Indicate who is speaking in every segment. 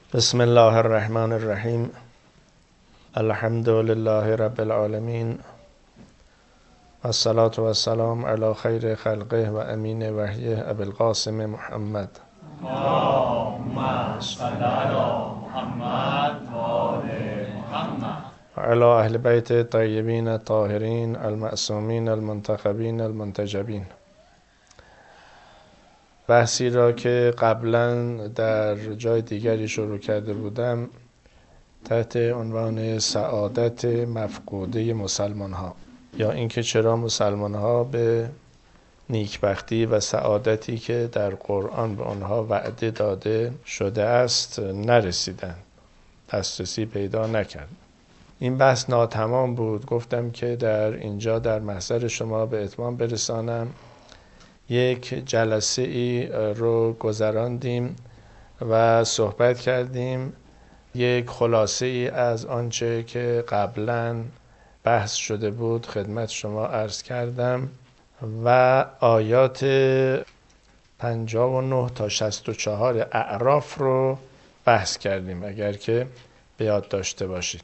Speaker 1: بسم الله الرحمن الرحیم. الحمد لله رب العالمین و الصلاة و السلام علی خیر خلقه و امین وحیه ابوالقاسم محمد.
Speaker 2: اللهم صل علی محمد و آل محمد
Speaker 1: و علی اهل بیت الطیبین الطاهرین المعصومین المنتخبین المنتجبین. بحثی را که قبلا در جای دیگری شروع کرده بودم تحت عنوان سعادت مفقوده مسلمان ها، یا اینکه چرا مسلمان ها به نیکبختی و سعادتی که در قرآن به آنها وعده داده شده است نرسیدند، دسترسی پیدا نکرد. این بحث ناتمام بود. گفتم که در اینجا در محضر شما به اتمام برسانم. یک جلسه ای رو گذراندیم و صحبت کردیم، یک خلاصه ای از آنچه که قبلا بحث شده بود خدمت شما عرض کردم و آیات 59 تا 64 اعراف رو بحث کردیم، اگر که به یاد داشته باشید،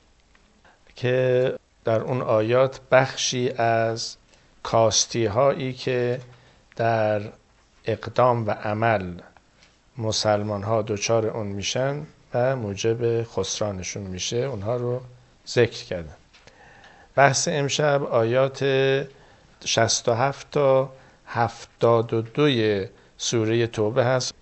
Speaker 1: که در اون آیات بخشی از کاستی هایی که در اقدام و عمل مسلمان ها دچار اون میشن و موجب خسرانشون میشه اونها رو ذکر کردم. بحث امشب آیات 67 تا 72 سوره توبه هست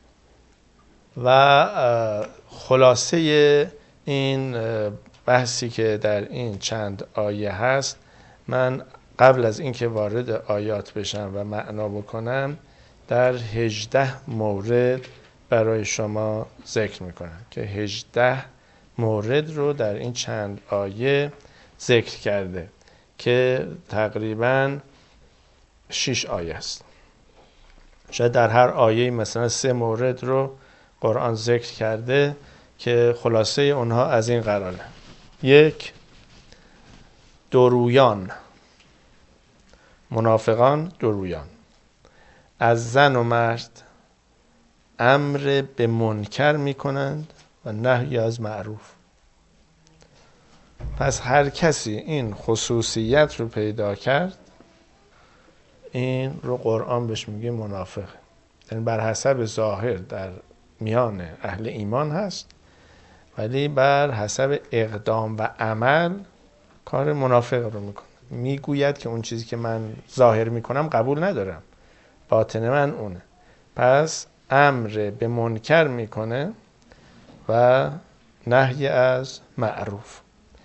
Speaker 1: و خلاصه این بحثی که در این چند آیه هست من قبل از اینکه وارد آیات بشم و معنا بکنم در 18 مورد برای شما ذکر میکنم که 18 مورد رو در این چند آیه ذکر کرده که تقریباً 6 آیه است. شاید در هر آیه مثلا 3 مورد رو قرآن ذکر کرده که خلاصه اونها از این قراره. 1. دورویان، منافقان دورویان، از زن و مرد امر به منکر میکنند و نهی از معروف. پس هر کسی این خصوصیت رو پیدا کرد این رو قرآن بهش میگه منافق. یعنی بر حسب ظاهر در میان اهل ایمان هست ولی بر حسب اقدام و عمل کار منافق رو میکنه. میگوید که اون چیزی که من ظاهر میکنم قبول ندارم، باطن من اونه. پس امر به منکر میکنه و نهی از معروف.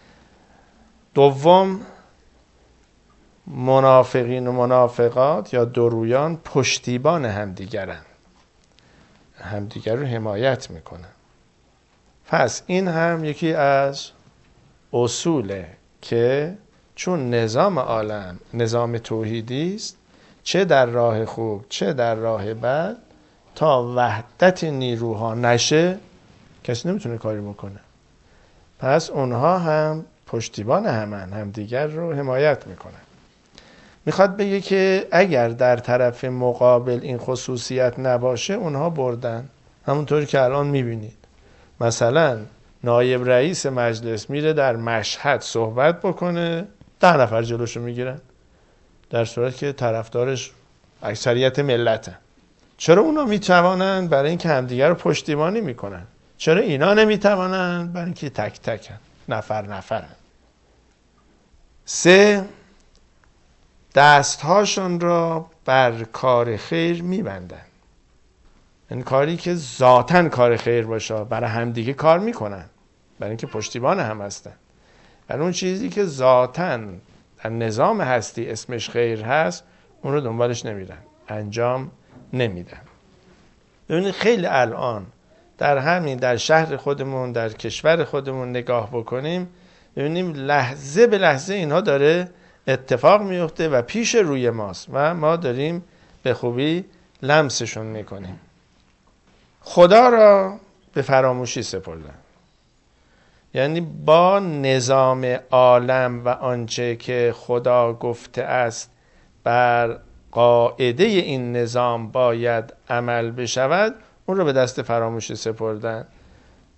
Speaker 1: 2. منافقین و منافقات یا دورویان پشتیبان همدیگرن، همدیگر رو حمایت میکنن. پس این هم یکی از اصوله که چون نظام عالم نظام توحیدی است، چه در راه خوب چه در راه بد، تا وحدت نیروها نشه کسی نمیتونه کاری بکنه. پس اونها هم پشتیبان هم دیگر رو حمایت میکنن. میخواد بگه که اگر در طرف مقابل این خصوصیت نباشه اونها بردن. همونطوری که الان میبینید مثلا نایب رئیس مجلس میره در مشهد صحبت بکنه 10 نفر جلوشو میگیرن، در صورت که طرفدارش اکثریت ملتن. چرا اونا میتوانن؟ برای اینکه همدیگر رو پشتیبانی میکنن. چرا اینا نمیتوانن؟ برای اینکه تک تکن، نفر نفرن. 3. دستهاشون را بر کار خیر میبندن. این کاری که ذاتاً کار خیر باشه برای همدیگه کار میکنن، برای اینکه پشتیبان هم هستن. برای اون چیزی که ذاتاً در نظام هستی اسمش خیر هست اون رو دنبالش نمیرن، انجام نمیدن. ببینید خیلی الان در شهر خودمون در کشور خودمون نگاه بکنیم ببینیم لحظه به لحظه اینها داره اتفاق میفته و پیش روی ماست و ما داریم به خوبی لمسشون میکنیم. خدا را به فراموشی سپردن. یعنی با نظام عالم و آنچه که خدا گفته است بر قاعده این نظام باید عمل بشود اون رو به دست فراموشی سپردن.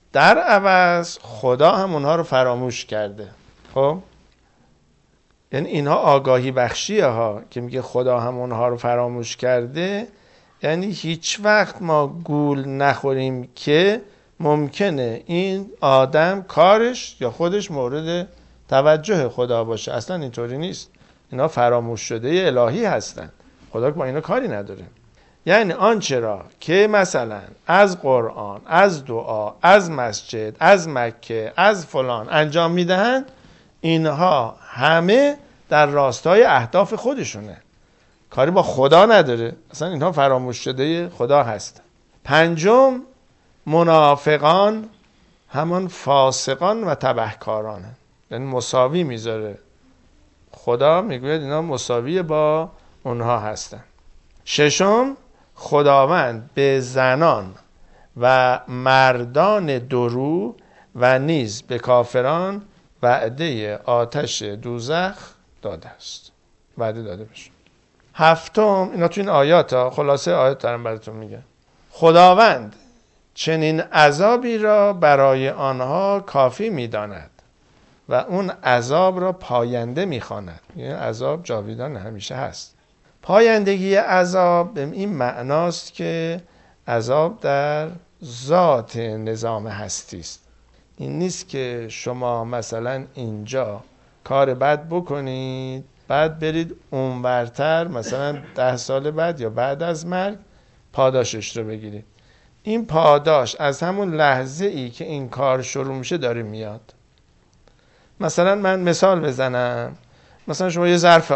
Speaker 1: در عوض خدا هم اونها رو فراموش کرده. خب یعنی اینها آگاهی بخشیه ها که میگه خدا هم اونها رو فراموش کرده، یعنی هیچ وقت ما گول نخوریم که ممکنه این آدم کارش یا خودش مورد توجه خدا باشه. اصلا اینطوری نیست. اینا فراموش شده الهی هستن، خدا با اینا کاری نداره. یعنی آنچه را که مثلا از قرآن، از دعا، از مسجد، از مکه، از فلان انجام میدهند، اینها همه در راستای اهداف خودشونه، کاری با خدا نداره. اصلا اینها فراموش شده خدا هستن. پنجم، منافقان همان فاسقان و تبهکارانه، یعنی مساوی میذاره. خدا میگوید اینا مساوی با اونها هستن. ششم، خداوند به زنان و مردان درو و نیز به کافران وعده آتش دوزخ داده است، وعده داده بشه. هفتم، اینا تو این آیات ها، خلاصه آیات دارم براتون میگم. خداوند چنین عذابی را برای آنها کافی میداند و اون عذاب را پاینده میخواند. یعنی عذاب جاویدان همیشه هست. پایندگی عذاب به این معناست که عذاب در ذات نظام هستی است. این نیست که شما مثلا اینجا کار بد بکنید بعد برید اونورتر مثلا 10 سال بعد یا بعد از مرگ پاداشش رو بگیرید. این پاداش از همون لحظه ای که این کار شروع میشه داره میاد. مثلا من مثال بزنم، مثلا شما یه ظرف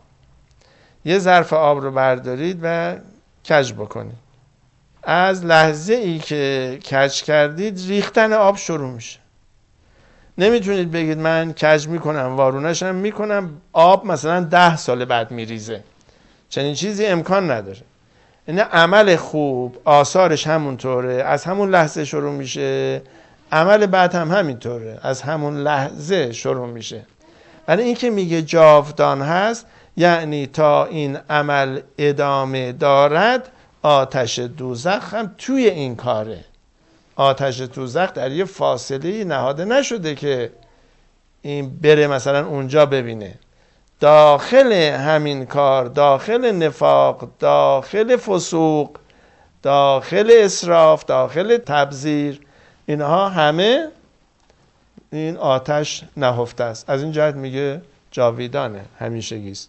Speaker 1: آب رو بردارید و کج بکنید. از لحظه ای که کج کردید ریختن آب شروع میشه. نمیتونید بگید من کج میکنم وارونش هم میکنم آب مثلا 10 سال بعد میریزه. چنین چیزی امکان نداره. این عمل خوب آثارش همونطوره، از همون لحظه شروع میشه. عمل بعد هم همینطوره، از همون لحظه شروع میشه. ولی این که میگه جاودان هست، یعنی تا این عمل ادامه دارد آتش دوزخ هم توی این کاره. آتش دوزخ در یه فاصله نهاده نشده که این بره مثلا اونجا ببینه. داخل همین کار، داخل نفاق، داخل فسوق، داخل اسراف، داخل تبذیر، اینها همه این آتش نهفته است. از این جهت میگه جاویدانه، همیشگیست.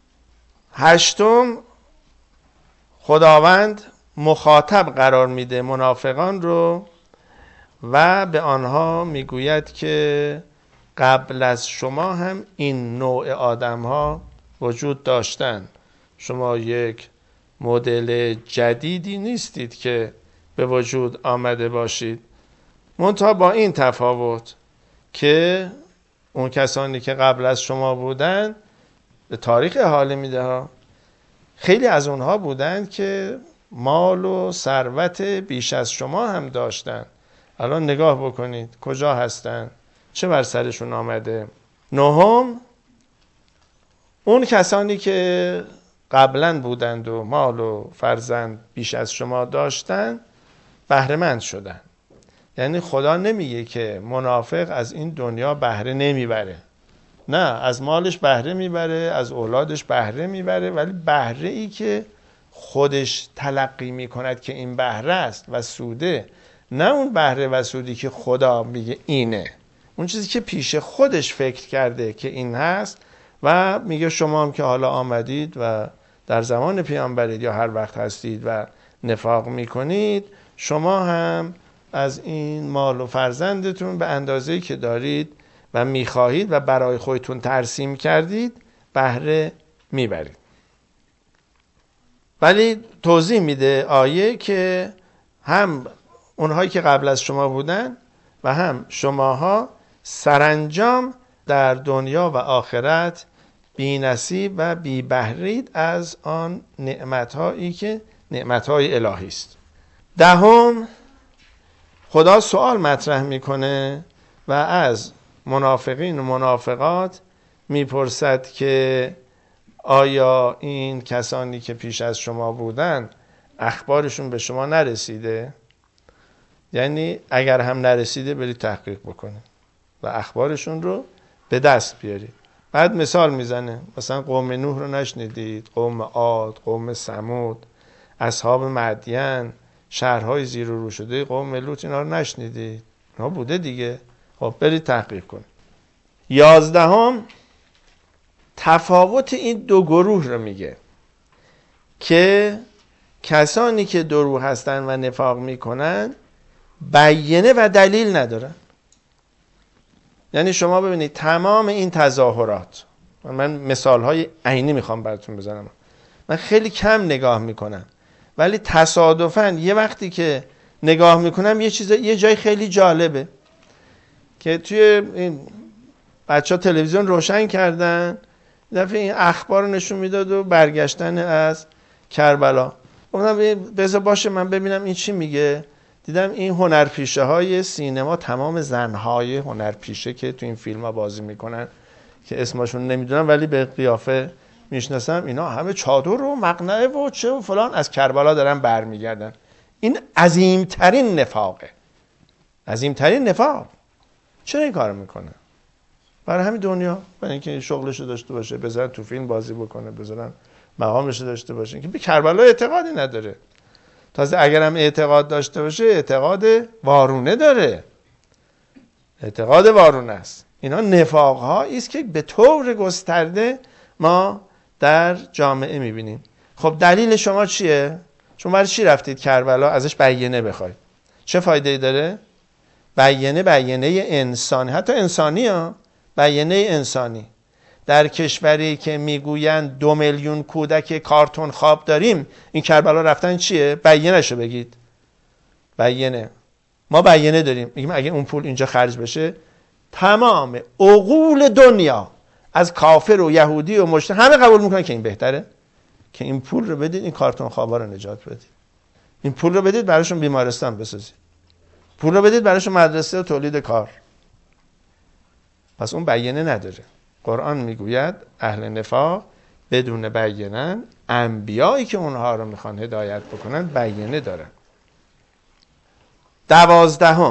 Speaker 1: هشتم، خداوند مخاطب قرار میده منافقان رو و به آنها میگوید که قبل از شما هم این نوع آدم ها وجود داشتن. شما یک مدل جدیدی نیستید که به وجود آمده باشید. منتها با این تفاوت که اون کسانی که قبل از شما بودن به تاریخ حاله میده ها، خیلی از اونها بودن که مال و ثروت بیش از شما هم داشتن. الان نگاه بکنید کجا هستن، چه بر سرشون آمده. نهم، اون کسانی که قبلا بودند و مال و فرزند بیش از شما داشتن بهره مند شدن. یعنی خدا نمیگه که منافق از این دنیا بهره نمیبره، نه، از مالش بهره میبره، از اولادش بهره میبره، ولی بهره ای که خودش تلقی میکند که این بهره است و سوده، نه اون بهره و سودی که خدا میگه اینه، اون چیزی که پیش خودش فکر کرده که این هست و میگه شما هم که حالا آمدید و در زمان پیامبرید یا هر وقت هستید و نفاق میکنید، شما هم از این مال و فرزندتون به اندازه‌ای که دارید و میخواهید و برای خودتون ترسیم کردید بهره میبرید. ولی توضیح میده آیه که هم اونهایی که قبل از شما بودن و هم شماها سرانجام در دنیا و آخرت بی نصیب و بی بهرید از آن نعمتهایی که نعمتهای الهی است. دهم، خدا سوال مطرح میکنه و از منافقین و منافقات میپرسد که آیا این کسانی که پیش از شما بودن اخبارشون به شما نرسیده؟ یعنی اگر هم نرسیده برید تحقیق بکنید و اخبارشون رو به دست بیارید. بعد مثال میزنه، مثلا قوم نوح رو نشنیدید، قوم عاد، قوم ثمود، اصحاب مدین، شهرهای زیر و رو شده قوم لوط، اینا رو نشنیدید؟ اینا بوده دیگه. خب برید تحقیق کنید. 11 تفاوت این دو گروه رو میگه که کسانی که دروغ هستن و نفاق میکنن بیانه و دلیل ندارن. یعنی شما ببینید تمام این تظاهرات، من مثالهای عینی میخوام براتون بزنم، من خیلی کم نگاه میکنم ولی تصادفاً یه وقتی که نگاه میکنم یه جای خیلی جالبه که توی این بچه‌ها تلویزیون روشن کردن، دفعه این اخبار رو نشون میداد و برگشتن از کربلا. گفتم بذار باشه من ببینم این چی میگه. دیدم این هنرپیشه های سینما، تمام زنهای هنرپیشه که تو این فیلم ها بازی میکنن که اسمشون نمیدونم ولی به قیافه میشناسم، اینا همه چادر و مقنعه و چه و فلان از کربلا دارن برمیگردن. این عظیمترین نفاقه، عظیمترین نفاق. چرا این کار میکنه؟ برای همین دنیا، برای اینکه شغلشو داشته باشه، بذارن تو فیلم بازی بکنه، بذارن مقامشو داشته باشه، که به کربلا اعتقادی نداره. تازه اگرم اعتقاد داشته باشه اعتقاد وارونه داره، اعتقاد وارونه است. اینا نفاق هایی است که به طور گسترده ما در جامعه میبینیم. خب دلیل شما چیه؟ شما برای چی رفتید کربلا ازش بیانه بخواید؟ چه فایده ای داره؟ بیانه انسانی، حتی انسانی ها، بیانه انسانی. در کشوری که میگویند 2 میلیون کودک کارتون خواب داریم، این کربلا رفتن چیه؟ بیانه‌شو بگید. بیانه. ما بیانه داریم، میگیم اگه اون پول اینجا خرج بشه تمام عقول دنیا از کافر و یهودی و مشرک همه قبول میکنن که این بهتره، که این پول رو بدید این کارتون خوابا رو نجات بدید، این پول رو بدید براشون بیمارستان بسازید، پول رو بدید براشون مدرسه و تولید کار. پس اون بیانه نداره. قرآن میگوید اهل نفاق بدون بیانه، انبیایی که اونها رو میخوان هدایت بکنن بیانه دارن. 12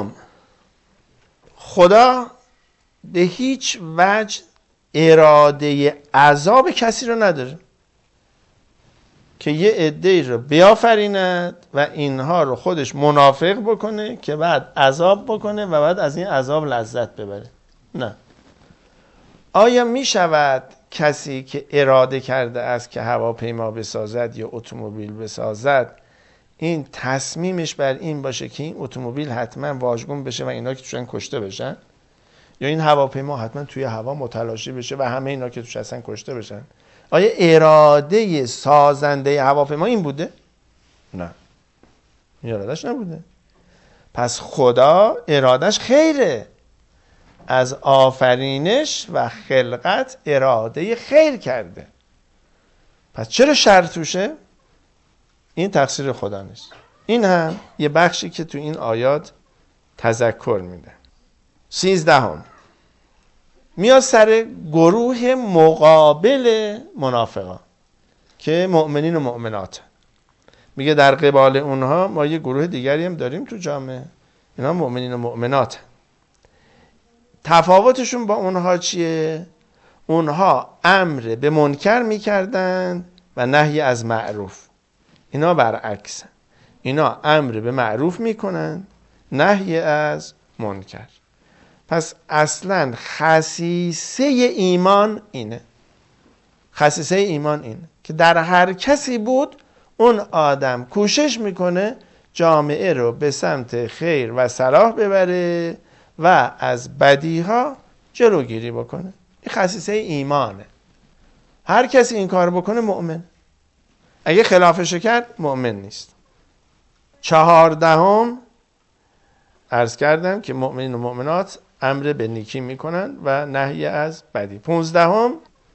Speaker 1: خدا به هیچ وجه اراده عذاب کسی رو نداره که یه عده‌ای رو بیافریند و اینها رو خودش منافق بکنه که بعد عذاب بکنه و بعد از این عذاب لذت ببره. نه. آیا می شود کسی که اراده کرده است که هواپیما بسازد یا اتومبیل بسازد این تصمیمش بر این باشه که این اتومبیل حتما واژگون بشه و اینا که توشن کشته بشن، یا این هواپیما حتما توی هوا متلاشی بشه و همه اینا که توش هستن کشته بشن؟ آیا اراده سازنده هواپیما این بوده؟ نه، ارادش نبوده. پس خدا ارادش خیره، از آفرینش و خلقت اراده خیر کرده. پس چرا شر توشه؟ این تقصیر خدا نیست. این هم یه بخشی که تو این آیات تذکر میده. 13 میاد سر گروه مقابل منافقان که مؤمنین و مؤمنات. میگه در قبال اونها ما یه گروه دیگری هم داریم تو جامعه، اینا مؤمنین و مؤمنات. تفاوتشون با اونها چیه؟ اونها امر به منکر میکردن و نهی از معروف. اینا برعکس، اینا امر به معروف میکنن، نهی از منکر. پس اصلا خصیصه ایمان اینه، خصیصه ایمان اینه که در هر کسی بود اون آدم کوشش میکنه جامعه رو به سمت خیر و صلاح ببره و از بدیها جلوگیری بکنه. این خصیصه ایمانه. هر کسی این کار بکنه مؤمن، اگه خلافش کرد مؤمن نیست. 14 عرض کردم که مؤمنین و مؤمنات امر به نیکی میکنن و نهی از بدی. 15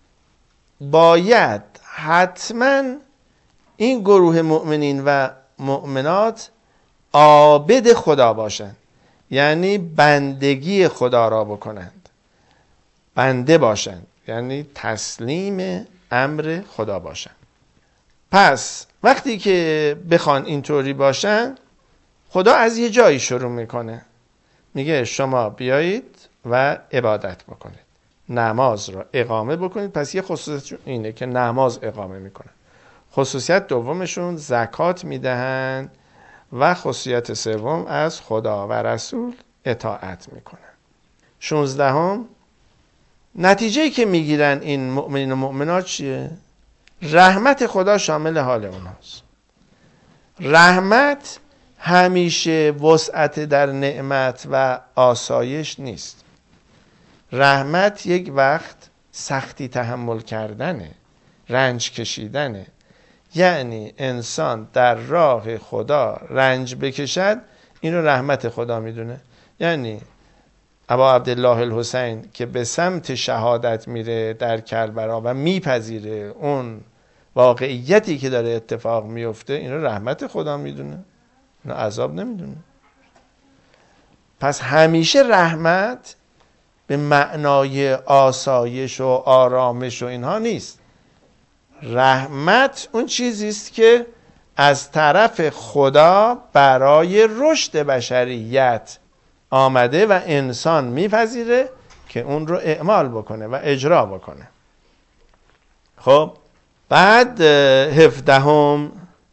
Speaker 1: باید حتما این گروه مؤمنین و مؤمنات عابد خدا باشند، یعنی بندگی خدا را بکنند، بنده باشند، یعنی تسلیم امر خدا باشند. پس وقتی که بخوان اینطوری باشن، خدا از یه جایی شروع میکنه، میگه شما بیایید و عبادت بکنید، نماز را اقامه بکنید. پس یه خصوصیت اینه که نماز اقامه میکنن. خصوصیت دومشون زکات میدهن و خصوصیت سوم از خدا و رسول اطاعت میکنن. 16 نتیجه‌ای که میگیرن این مؤمنین و مؤمنات چیه؟ رحمت خدا شامل حال اوناست. رحمت همیشه وسعت در نعمت و آسایش نیست. رحمت یک وقت سختی تحمل کردنه، رنج کشیدنه. یعنی انسان در راه خدا رنج بکشد، این رو رحمت خدا میدونه. یعنی ابا عبدالله الحسین که به سمت شهادت میره در کربلا و میپذیره اون واقعیتی که داره اتفاق میفته، این رو رحمت خدا میدونه، اینو عذاب نمیدونه. پس همیشه رحمت به معنای آسایش و آرامش و اینها نیست. رحمت اون چیزی است که از طرف خدا برای رشد بشریت آمده و انسان میپذیره که اون رو اعمال بکنه و اجرا بکنه. خب بعد 17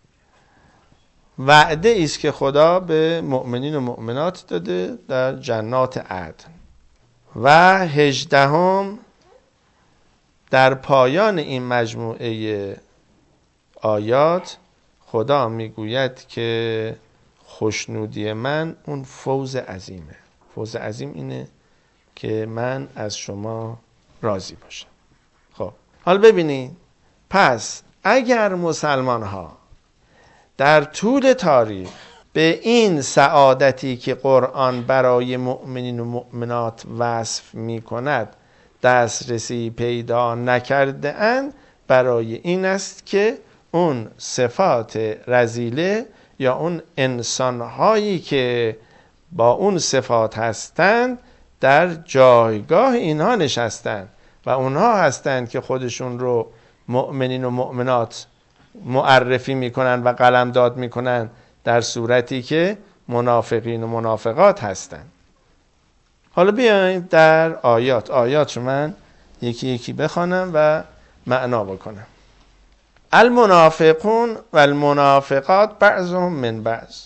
Speaker 1: وعده است که خدا به مؤمنین و مؤمنات داده در جنات عدن. و 18 در پایان این مجموعه آیات خدا میگوید که خوشنودی من اون فوز عظیمه. فوز عظیم اینه که من از شما راضی باشم. خب حالا ببینید، پس اگر مسلمان ها در طول تاریخ به این سعادتی که قرآن برای مؤمنین و مؤمنات وصف می کند دسترسی پیدا نکرده اند، برای این است که اون صفات رذیله یا اون انسانهایی که با اون صفات هستند در جایگاه اینها نشستند و اونها هستند که خودشون رو مؤمنین و مؤمنات معرفی میکنن و قلمداد میکنن، در صورتی که منافقین و منافقات هستند. حالا بیایم در آیات رو من یکی یکی بخوانم و معنا بکنم. المنافقون و المنافقات بعضهم من بعض.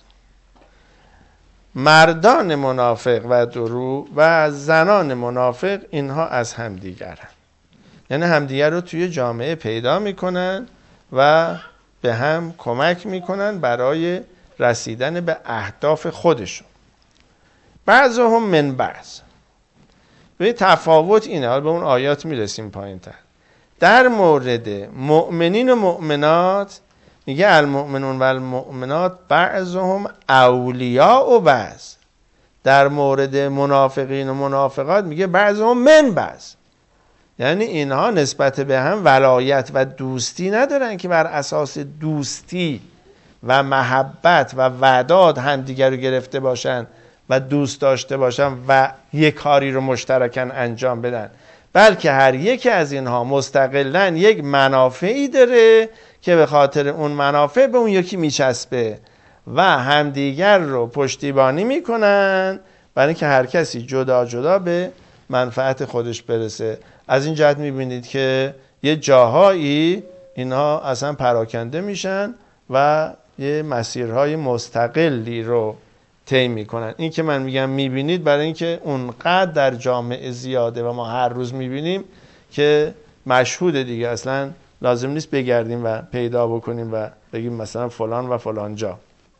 Speaker 1: مردان منافق و درو و زنان منافق اینها از همدیگرن، یعنی همدیگر رو توی جامعه پیدا میکنن و به هم کمک میکنن برای رسیدن به اهداف خودشون. بعضهم من بعض. به تفاوت اینه، حالا به اون آیات میرسیم پایین تر. در مورد مؤمنین و مؤمنات میگه المؤمنون و المؤمنات بعضهم اولیاء و بعض. در مورد منافقین و منافقات میگه بعضهم من بعض، یعنی اینها نسبت به هم ولایت و دوستی ندارن که بر اساس دوستی و محبت و وداد همدیگر رو گرفته باشن و دوست داشته باشن و یک کاری رو مشترکاً انجام بدن، بلکه هر یک از اینها مستقلاً یک منافعی داره که به خاطر اون منافع به اون یکی میچسبه و همدیگر رو پشتیبانی میکنن برای اینکه هر کسی جدا جدا به منفعت خودش برسه. از این جهت میبینید که یه جاهایی اینها اصلا پراکنده میشن و یه مسیرهای مستقلی رو طی میکنن. این که من میگم میبینید برای اینکه اونقدر در جامعه زیاده و ما هر روز میبینیم که مشهوده دیگه، اصلا لازم نیست بگردیم و پیدا بکنیم و بگیم مثلا فلان و فلان جا.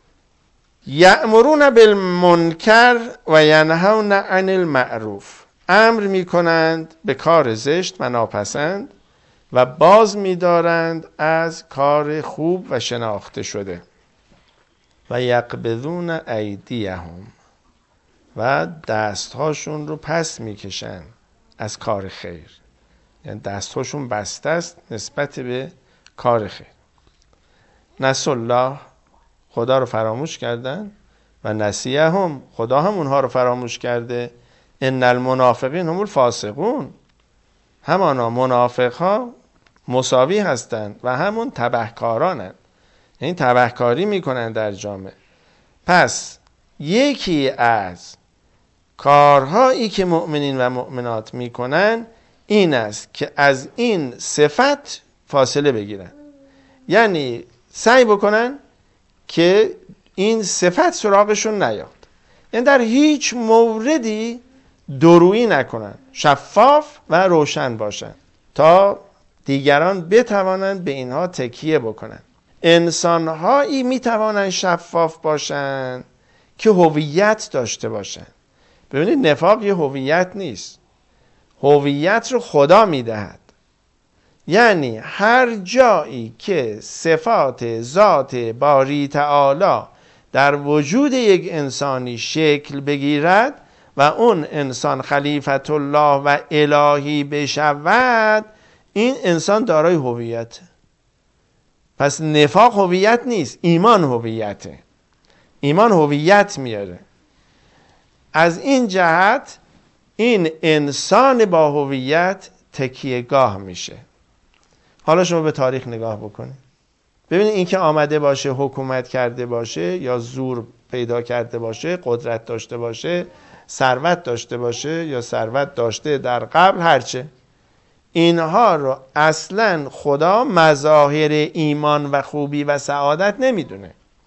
Speaker 1: یأمرون بالمنکر و ینهون عن المعروف. امر میکنند به کار زشت و ناپسند و باز میدارند از کار خوب و شناخته شده. و یقبضون ایدیهم. و دستهاشون رو پس میکشن از کار خیر، یعنی دستهاشون بسته است نسبت به کار خیر. نسوا الله. خدا رو فراموش کردن. و نسیهم. خدا هم اونها رو فراموش کرده. ان المنافقین هم الفاسقون. همانا منافق ها مساوی هستند و همون تبهکارانند، یعنی تبهکاری میکنن در جامعه. پس یکی از کارهایی که مؤمنین و مؤمنات میکنن این است که از این صفت فاصله بگیرن، یعنی سعی بکنن که این صفت سراغشون نیاد، یعنی در هیچ موردی دورویی نکنن، شفاف و روشن باشن تا دیگران بتوانند به اینها تکیه بکنن. انسانهایی میتوانند شفاف باشن که هویت داشته باشن. ببینید نفاق یه هویت نیست، هویت رو خدا میدهد. یعنی هر جایی که صفات ذات باری تعالی در وجود یک انسانی شکل بگیرد و اون انسان خلیفت الله و الهی بشود، این انسان دارای هویت. پس نفاق هویت نیست، ایمان هویته. ایمان هویت میاره. از این جهت این انسان با هویت تکیهگاه میشه. حالا شما به تاریخ نگاه بکنید، ببینید این که آمده باشه حکومت کرده باشه یا زور پیدا کرده باشه، قدرت داشته باشه، ثروت داشته باشه یا ثروت داشته در قبل، هرچه، اینها رو اصلا خدا مظاهر ایمان و خوبی و سعادت نمیدونه،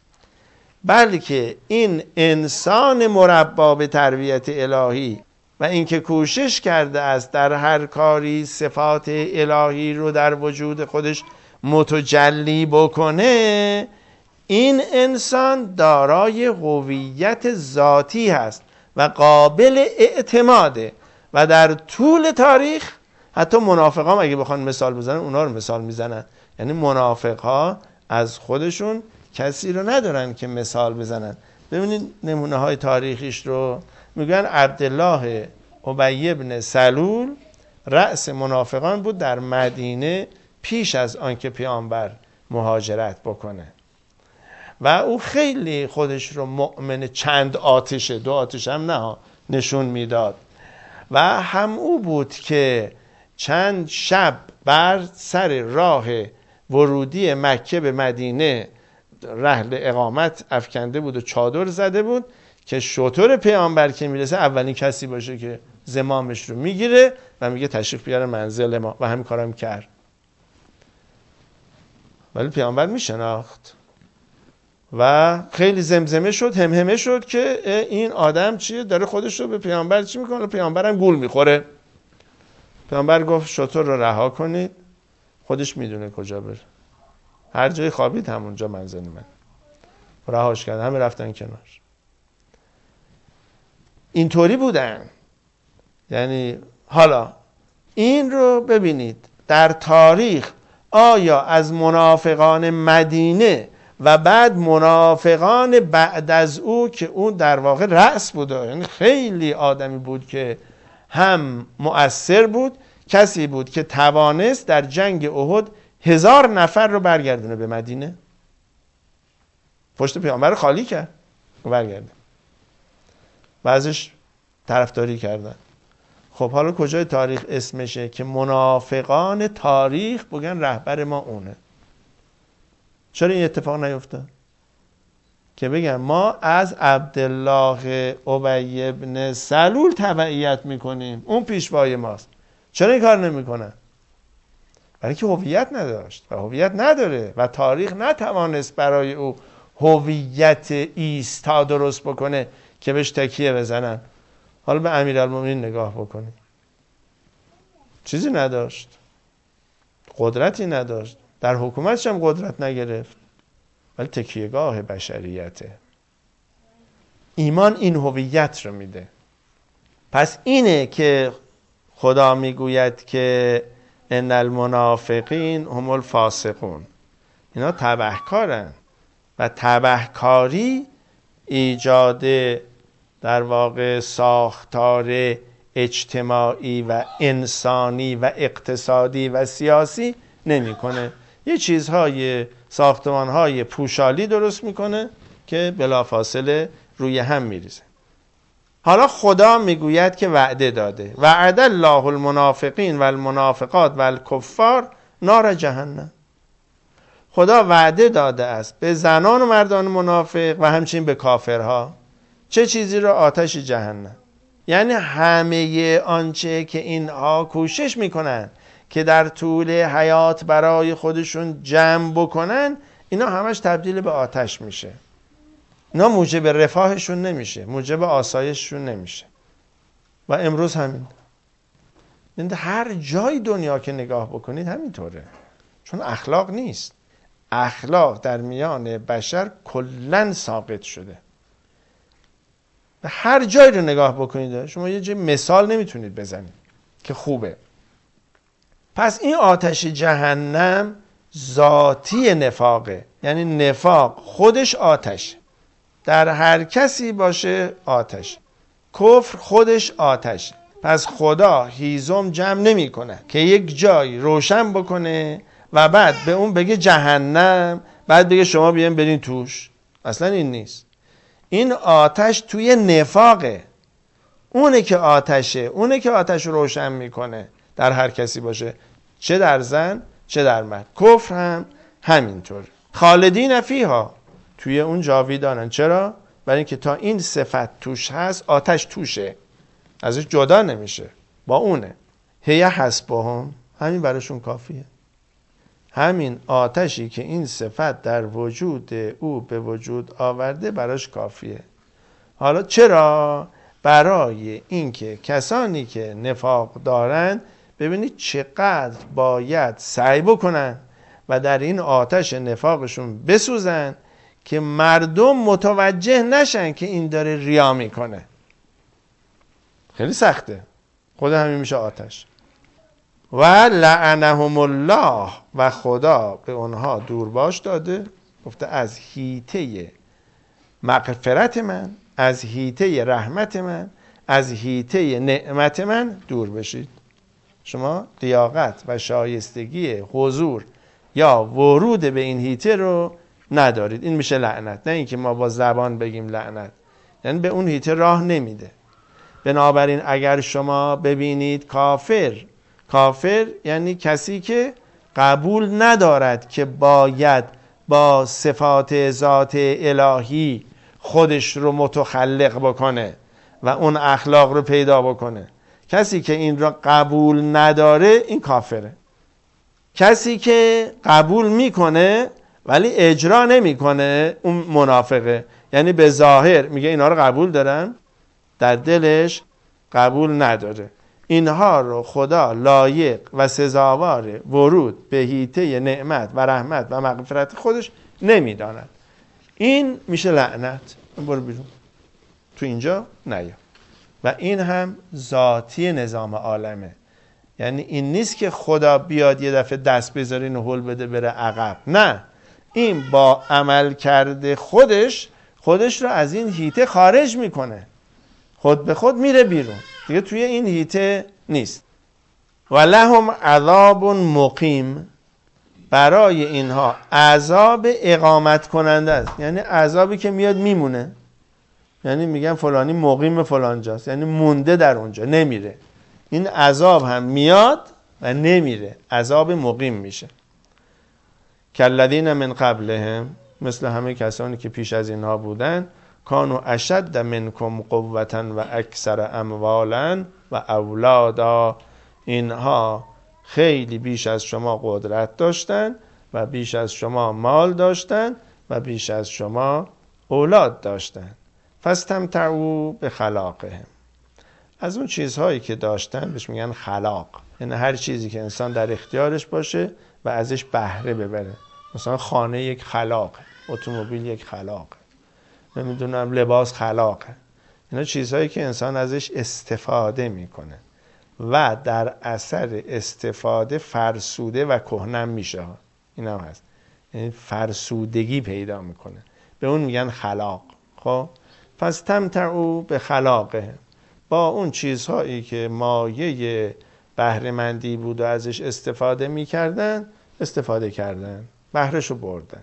Speaker 1: بلکه این انسان مربا به تربیت الهی و اینکه کوشش کرده است در هر کاری صفات الهی رو در وجود خودش متجلی بکنه، این انسان دارای هویت ذاتی هست و قابل اعتماده. و در طول تاریخ حتی منافقان اگه بخوان مثال بزنن اونا رو مثال میزنن، یعنی منافقها از خودشون کسی رو ندارن که مثال بزنن. ببینید نمونه های تاریخیش رو، میگن عبدالله ابی بن سلول رأس منافقان بود در مدینه پیش از آنکه پیامبر مهاجرت بکنه و او خیلی خودش رو مؤمن چند آتشه، دو آتش هم نه، نشون میداد و هم او بود که چند شب بر سر راه ورودی مکه به مدینه رحل اقامت افکنده بود و چادر زده بود که شتر پیامبر که میرسه اولین کسی باشه که زمامش رو میگیره و میگه تشریف بیاره منزل ما، و همین کارم کرد. ولی پیامبر میشناخت و خیلی زمزمه شد، همهمه شد که این آدم چیه، داره خودش رو به پیامبر چی میکنه، پیامبرم گول میخوره. پیامبر گفت شتر رو رها کنید، خودش میدونه کجا بره، هر جای خوابید همونجا منزل من. رهاش کرد، همه رفتن کنار. اینطوری بودن. یعنی حالا این رو ببینید در تاریخ، آیا از منافقان مدینه و بعد منافقان بعد از او که اون در واقع رأس بود، یعنی خیلی آدمی بود که هم مؤثر بود، کسی بود که توانست در جنگ احد 1000 نفر رو برگردونه به مدینه، پشت پیامبر خالی کرد و برگرده، بعضش طرفداری کردن. خب حالا کجای تاریخ اسمشه که منافقان تاریخ بگن رهبر ما اونه؟ چرا این اتفاق نیفتاد که بگن ما از عبدالله ابی بن سلول تبعیت میکنیم، اون پیشوای ماست؟ چرا این کار نمیکنن؟ برای که هویت نداشت و هویت نداره و تاریخ نتوانست برای او هویت ایستا درست بکنه که بهش تکیه بزنن. حالا به امیرالمومنین نگاه بکنید، چیزی نداشت، قدرتی نداشت، در حکومتش هم قدرت نگرفت، ولی تکیهگاه بشریته. ایمان این هویت رو میده. پس اینه که خدا میگوید که ان المنافقین هم الفاسقون، اینا تبهکارن و تبهکاری ایجاد در واقع ساختار اجتماعی و انسانی و اقتصادی و سیاسی نمیکنه. یه چیزهای ساختمانهای پوشالی درست میکنه که بلافاصله روی هم میریزه. حالا خدا میگوید که وعده داده، وعد الله المنافقین و المنافقات و الکفار نار جهنم. خدا وعده داده است به زنان و مردان منافق و همچنین به کافرها چه چیزی را؟ آتش جهنم. یعنی همه آنچه که اینها کوشش میکنن که در طول حیات برای خودشون جمع بکنن، اینا همش تبدیل به آتش میشه. اینا موجب رفاهشون نمیشه، موجب آسایششون نمیشه. و امروز همین. هر جای دنیا که نگاه بکنید همینطوره. چون اخلاق نیست. اخلاق در میان بشر کلن ساقط شده. و هر جای رو نگاه بکنید شما یه جای مثال نمیتونید بزنید که خوبه. پس این آتش جهنم ذاتی نفاقه. یعنی نفاق خودش آتش، در هر کسی باشه آتش. کفر خودش آتش. پس خدا هیزم جمع نمی کنه که یک جای روشن بکنه و بعد به اون بگه جهنم، بعد بگه شما بیاین برین توش. اصلا این نیست. این آتش توی نفاقه. اونه که آتشه، اونه که آتش روشن میکنه در هر کسی باشه، چه در زن چه در مرد. کفر هم همینطور. خالدین فیها، توی اون جاویدانن. چرا؟ برای اینکه تا این صفت توش هست آتش توشه، ازش جدا نمیشه، با اونه. هی حسبهم، همین براشون کافیه. همین آتشی که این صفت در وجود او به وجود آورده براش کافیه. حالا چرا؟ برای اینکه کسانی که نفاق دارن ببینید چقدر باید سعی بکنن و در این آتش نفاقشون بسوزن که مردم متوجه نشن که این داره ریا میکنه. خیلی سخته. خود همین میشه آتش. و لعنهم الله، و خدا به اونها دورباش داده، گفته از حیطه مغفرت من، از حیطه رحمت من، از حیطه نعمت من دور بشید. شما لیاقت و شایستگی حضور یا ورود به این حیطه رو ندارید. این میشه لعنت. نه اینکه ما با زبان بگیم لعنت، یعنی به اون حیطه راه نمیده. بنابراین اگر شما ببینید کافر یعنی کسی که قبول ندارد که باید با صفات ذات الهی خودش رو متخلق بکنه و اون اخلاق رو پیدا بکنه. کسی که این رو قبول نداره این کافره. کسی که قبول میکنه ولی اجرا نمیکنه اون منافقه. یعنی به ظاهر میگه اینا رو قبول دارم، در دلش قبول نداره. اینها رو خدا لایق و سزاوار ورود به حیطه نعمت و رحمت و مغفرت خودش نمیداند. این میشه لعنت. برو بیرون، تو اینجا نیا. و این هم ذاتی نظام عالمه. یعنی این نیست که خدا بیاد یه دفعه دست بذاره اینو هول بده بره عقب. نه، این با عمل کرده خودش رو از این حیطه خارج میکنه، خود به خود میره بیرون، دیگه توی این حیطه نیست. و لهم عذاب مقیم، برای اینها عذاب اقامت کننده است. یعنی عذابی که میاد میمونه. یعنی میگن فلانی مقیم فلانجاست، یعنی مونده در اونجا نمیره. این عذاب هم میاد و نمیره، عذاب مقیم میشه. کالذین من قبلهم، مثل همه کسانی که پیش از اینها بودن، کانوا اشد منکم قوة و اکثر اموالا و اولادا، اینها خیلی بیش از شما قدرت داشتن و بیش از شما مال داشتن و بیش از شما اولاد داشتن. فاستمتعوا بخلاقهم، از اون چیزهایی که داشتن بهش میگن خلاق. یعنی هر چیزی که انسان در اختیارش باشه و ازش بهره ببره. مثلا خانه یک خلاقه، اتومبیل یک خلاقه، نمیدونم لباس خلاقه. اینا چیزهایی که انسان ازش استفاده میکنه و در اثر استفاده فرسوده و کهنه میشه. این هم هست، یعنی فرسودگی پیدا میکنه، به اون میگن خلاق. خب پس تمتعوا به خلاقه، با اون چیزهایی که مایه بهره‌مندی بود و ازش استفاده میکردن استفاده کردن، بهره‌شو بردن.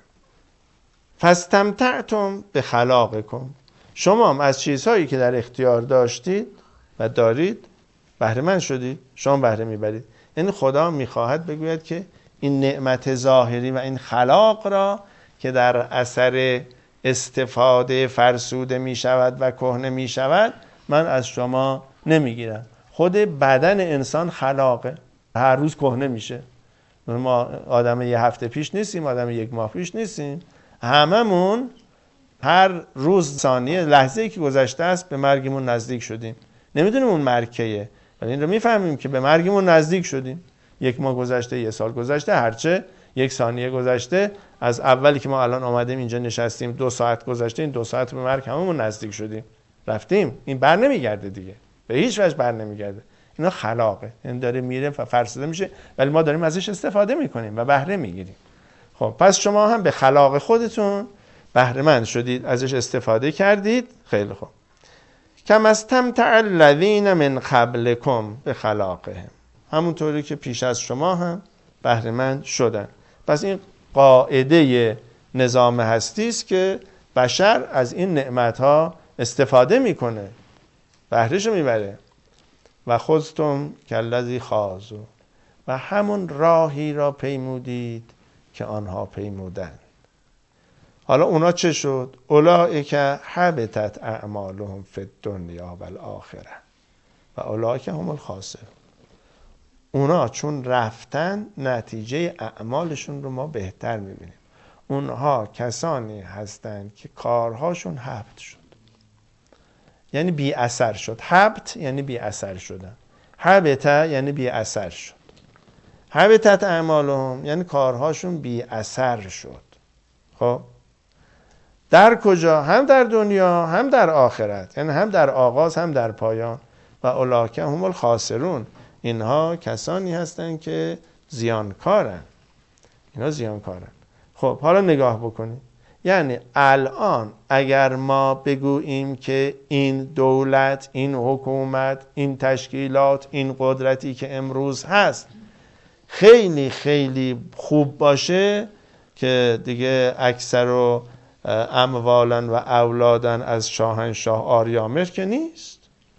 Speaker 1: فاستمتعتم به خلاقکم، شما هم از چیزهایی که در اختیار داشتید و دارید بهره‌مند شدید، شما بهره میبرید. یعنی خدا میخواهد بگوید که این نعمت ظاهری و این خلاق را که در اثر استفاده فرسوده می شود و کهنه می شود من از شما نمیگیرم. خود بدن انسان خلاقه، هر روز کهنه میشه. ما آدم یه هفته پیش نیستیم، آدم یک ماه پیش نیستیم، هممون هر روز، ثانیه، لحظه‌ای که گذشته است به مرگمون نزدیک شدیم. نمیدونیم اون مرگ کیه، ولی این رو میفهمیم که به مرگمون نزدیک شدیم. یک ماه گذشته، یک سال گذشته، هرچه یک ثانیه گذشته از اولی که ما الان آمدیم اینجا نشستیم، 2 ساعت گذشته، این 2 ساعت به مرگ هممون نزدیک شدیم، رفتیم. این بر نمیگرده دیگه، به هیچ وجه بر نمیگرده. اینا خلاقه، این داره میره و فرسوده میشه، ولی ما داریم ازش استفاده میکنیم و بهره میگیریم. خب پس شما هم به خلاق خودتون بهره مند شدید، ازش استفاده کردید. خیلی خوب. کما استمتع الذین من قبلکم بخلاقهم، همونطوری که پیش از شما هم بهره مند شدن. پس این قاعده نظام هستی است که بشر از این نعمت‌ها استفاده میکنه، بهرهشو میبره. و خذتم کالذی خاضوا، و همون راهی را پیمودید که آنها پیمودند. حالا اونا چه شد؟ اولئک حبطت اعمالهم فی الدنیا و الاخره و اولئک هم الخاسرون. اونا چون رفتن نتیجه اعمالشون رو ما بهتر میبینیم. اونها کسانی هستند که کارهاشون حبط شد، یعنی بی اثر شد. حبط یعنی بی اثر شدن، حبط یعنی بی اثر شد. حبطت اعمالهم یعنی کارهاشون بی اثر شد. خب در کجا؟ هم در دنیا هم در آخرت، یعنی هم در آغاز هم در پایان. و اولئک هم الخاسرون، اینها کسانی هستند که زیانکارن. اینا زیانکارن. خب حالا نگاه بکنید، یعنی الان اگر ما بگوییم که این دولت، این حکومت، این تشکیلات، این قدرتی که امروز هست خیلی خیلی خوب باشه که دیگه اکثر و اموالا و اولادن از شاهنشاه آریامر که نیست.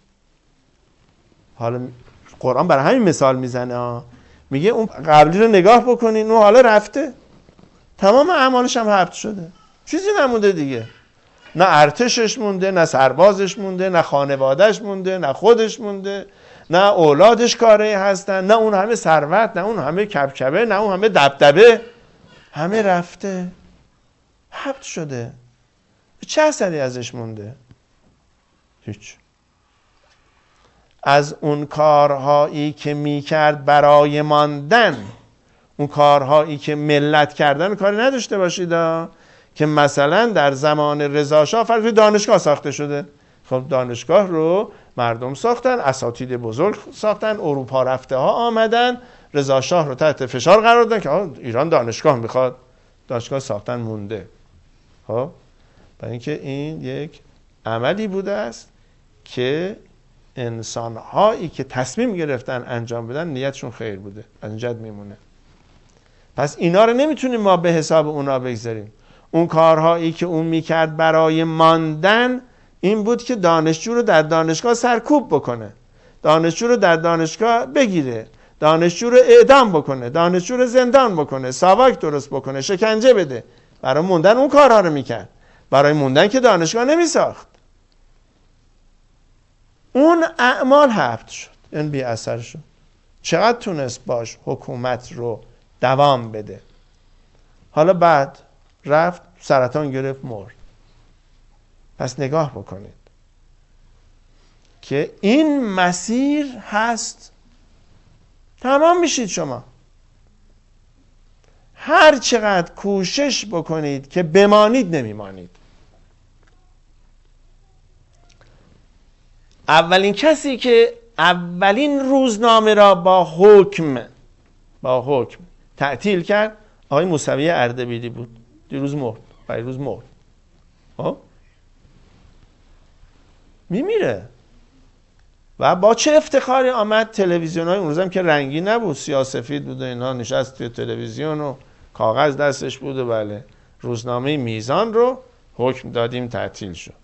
Speaker 1: حالا قرآن برای همین مثال میزنه، میگه اون قبلی رو نگاه بکنین، اون حالا رفته، تمام اعمالش هم حبط شده، چیزی نمونده دیگه. نه ارتشش مونده، نه سربازش مونده، نه خانوادهش مونده، نه خودش مونده، نه اولادش کاری هستن، نه اون همه ثروت، نه اون همه کبکبه، نه اون همه دبدبه، همه رفته، حبط شده. چه اثری ازش مونده؟ هیچ. از اون کارهایی که میکرد برای ماندن، اون کارهایی که ملت کردن کاری نداشته باشید که مثلا در زمان رضا شاه فرض دانشگاه ساخته شده. خب دانشگاه رو مردم ساختن، اساتید بزرگ ساختن، اروپا رفته ها آمدن، رضا شاه رو تحت فشار قرار دادن که ایران دانشگاه میخواد، دانشگاه ساختن مونده. خب برای اینکه این یک عملی بوده است که انسان‌هایی که تصمیم گرفتن انجام بدن نیتشون خیر بوده، از اینجا میمونه. پس اینا رو نمیتونیم ما به حساب اونا بگذاریم. اون کارهایی که اون میکرد برای ماندن این بود که دانشجو رو در دانشگاه سرکوب بکنه، دانشجو رو در دانشگاه بگیره، دانشجو رو اعدام بکنه، دانشجو رو زندان بکنه، ساواک درست بکنه، شکنجه بده. برای موندن اون کارها رو میکرد، برای موندن که دانشگاه نمیساخت. اون اعمال حبط شد، این بی اثر شد. چقدر تونست باش حکومت رو دوام بده. حالا بعد رفت سرطان گرفت مرد. پس نگاه بکنید که این مسیر هست، تمام میشید شما. هر چقدر کوشش بکنید که بمانید نمیمانید. اولین کسی که اولین روزنامه را با حکم تعطیل کرد آقای موسوی اردبیلی بود. دیروز مرد، روز مرد. میمیره. و با چه افتخاری آمد تلویزیون‌های اون روزم که رنگی نبود، سیاه‌سفید بود و اینها، نشست توی تلویزیون و کاغذ دستش بود و بله روزنامه میزان رو حکم دادیم تعطیل شد.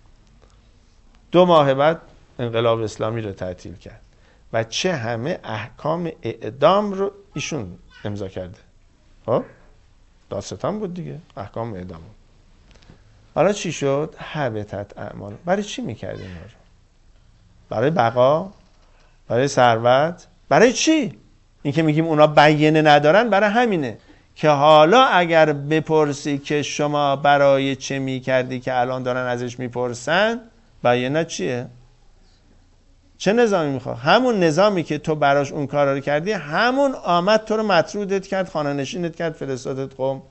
Speaker 1: 2 ماه بعد انقلاب اسلامی رو تعطیل کرد و چه همه احکام اعدام رو ایشون امضا کرده. دادستان بود دیگه، احکام اعدام. حالا چی شد؟ حبطت اعمال. برای چی میکردیم اینا رو؟ برای بقا؟ برای ثروت؟ برای چی؟ این که میگیم اونا بیانه ندارن برای همینه که حالا اگر بپرسی که شما برای چه میکردی که الان دارن ازش میپرسن، بیانه چیه؟ چه نظامی میخواد؟ همون نظامی که تو براش اون کارا رو کردی، همون آمد تو رو مطرودت کرد، خانه نشینت کرد، فرستادت قم.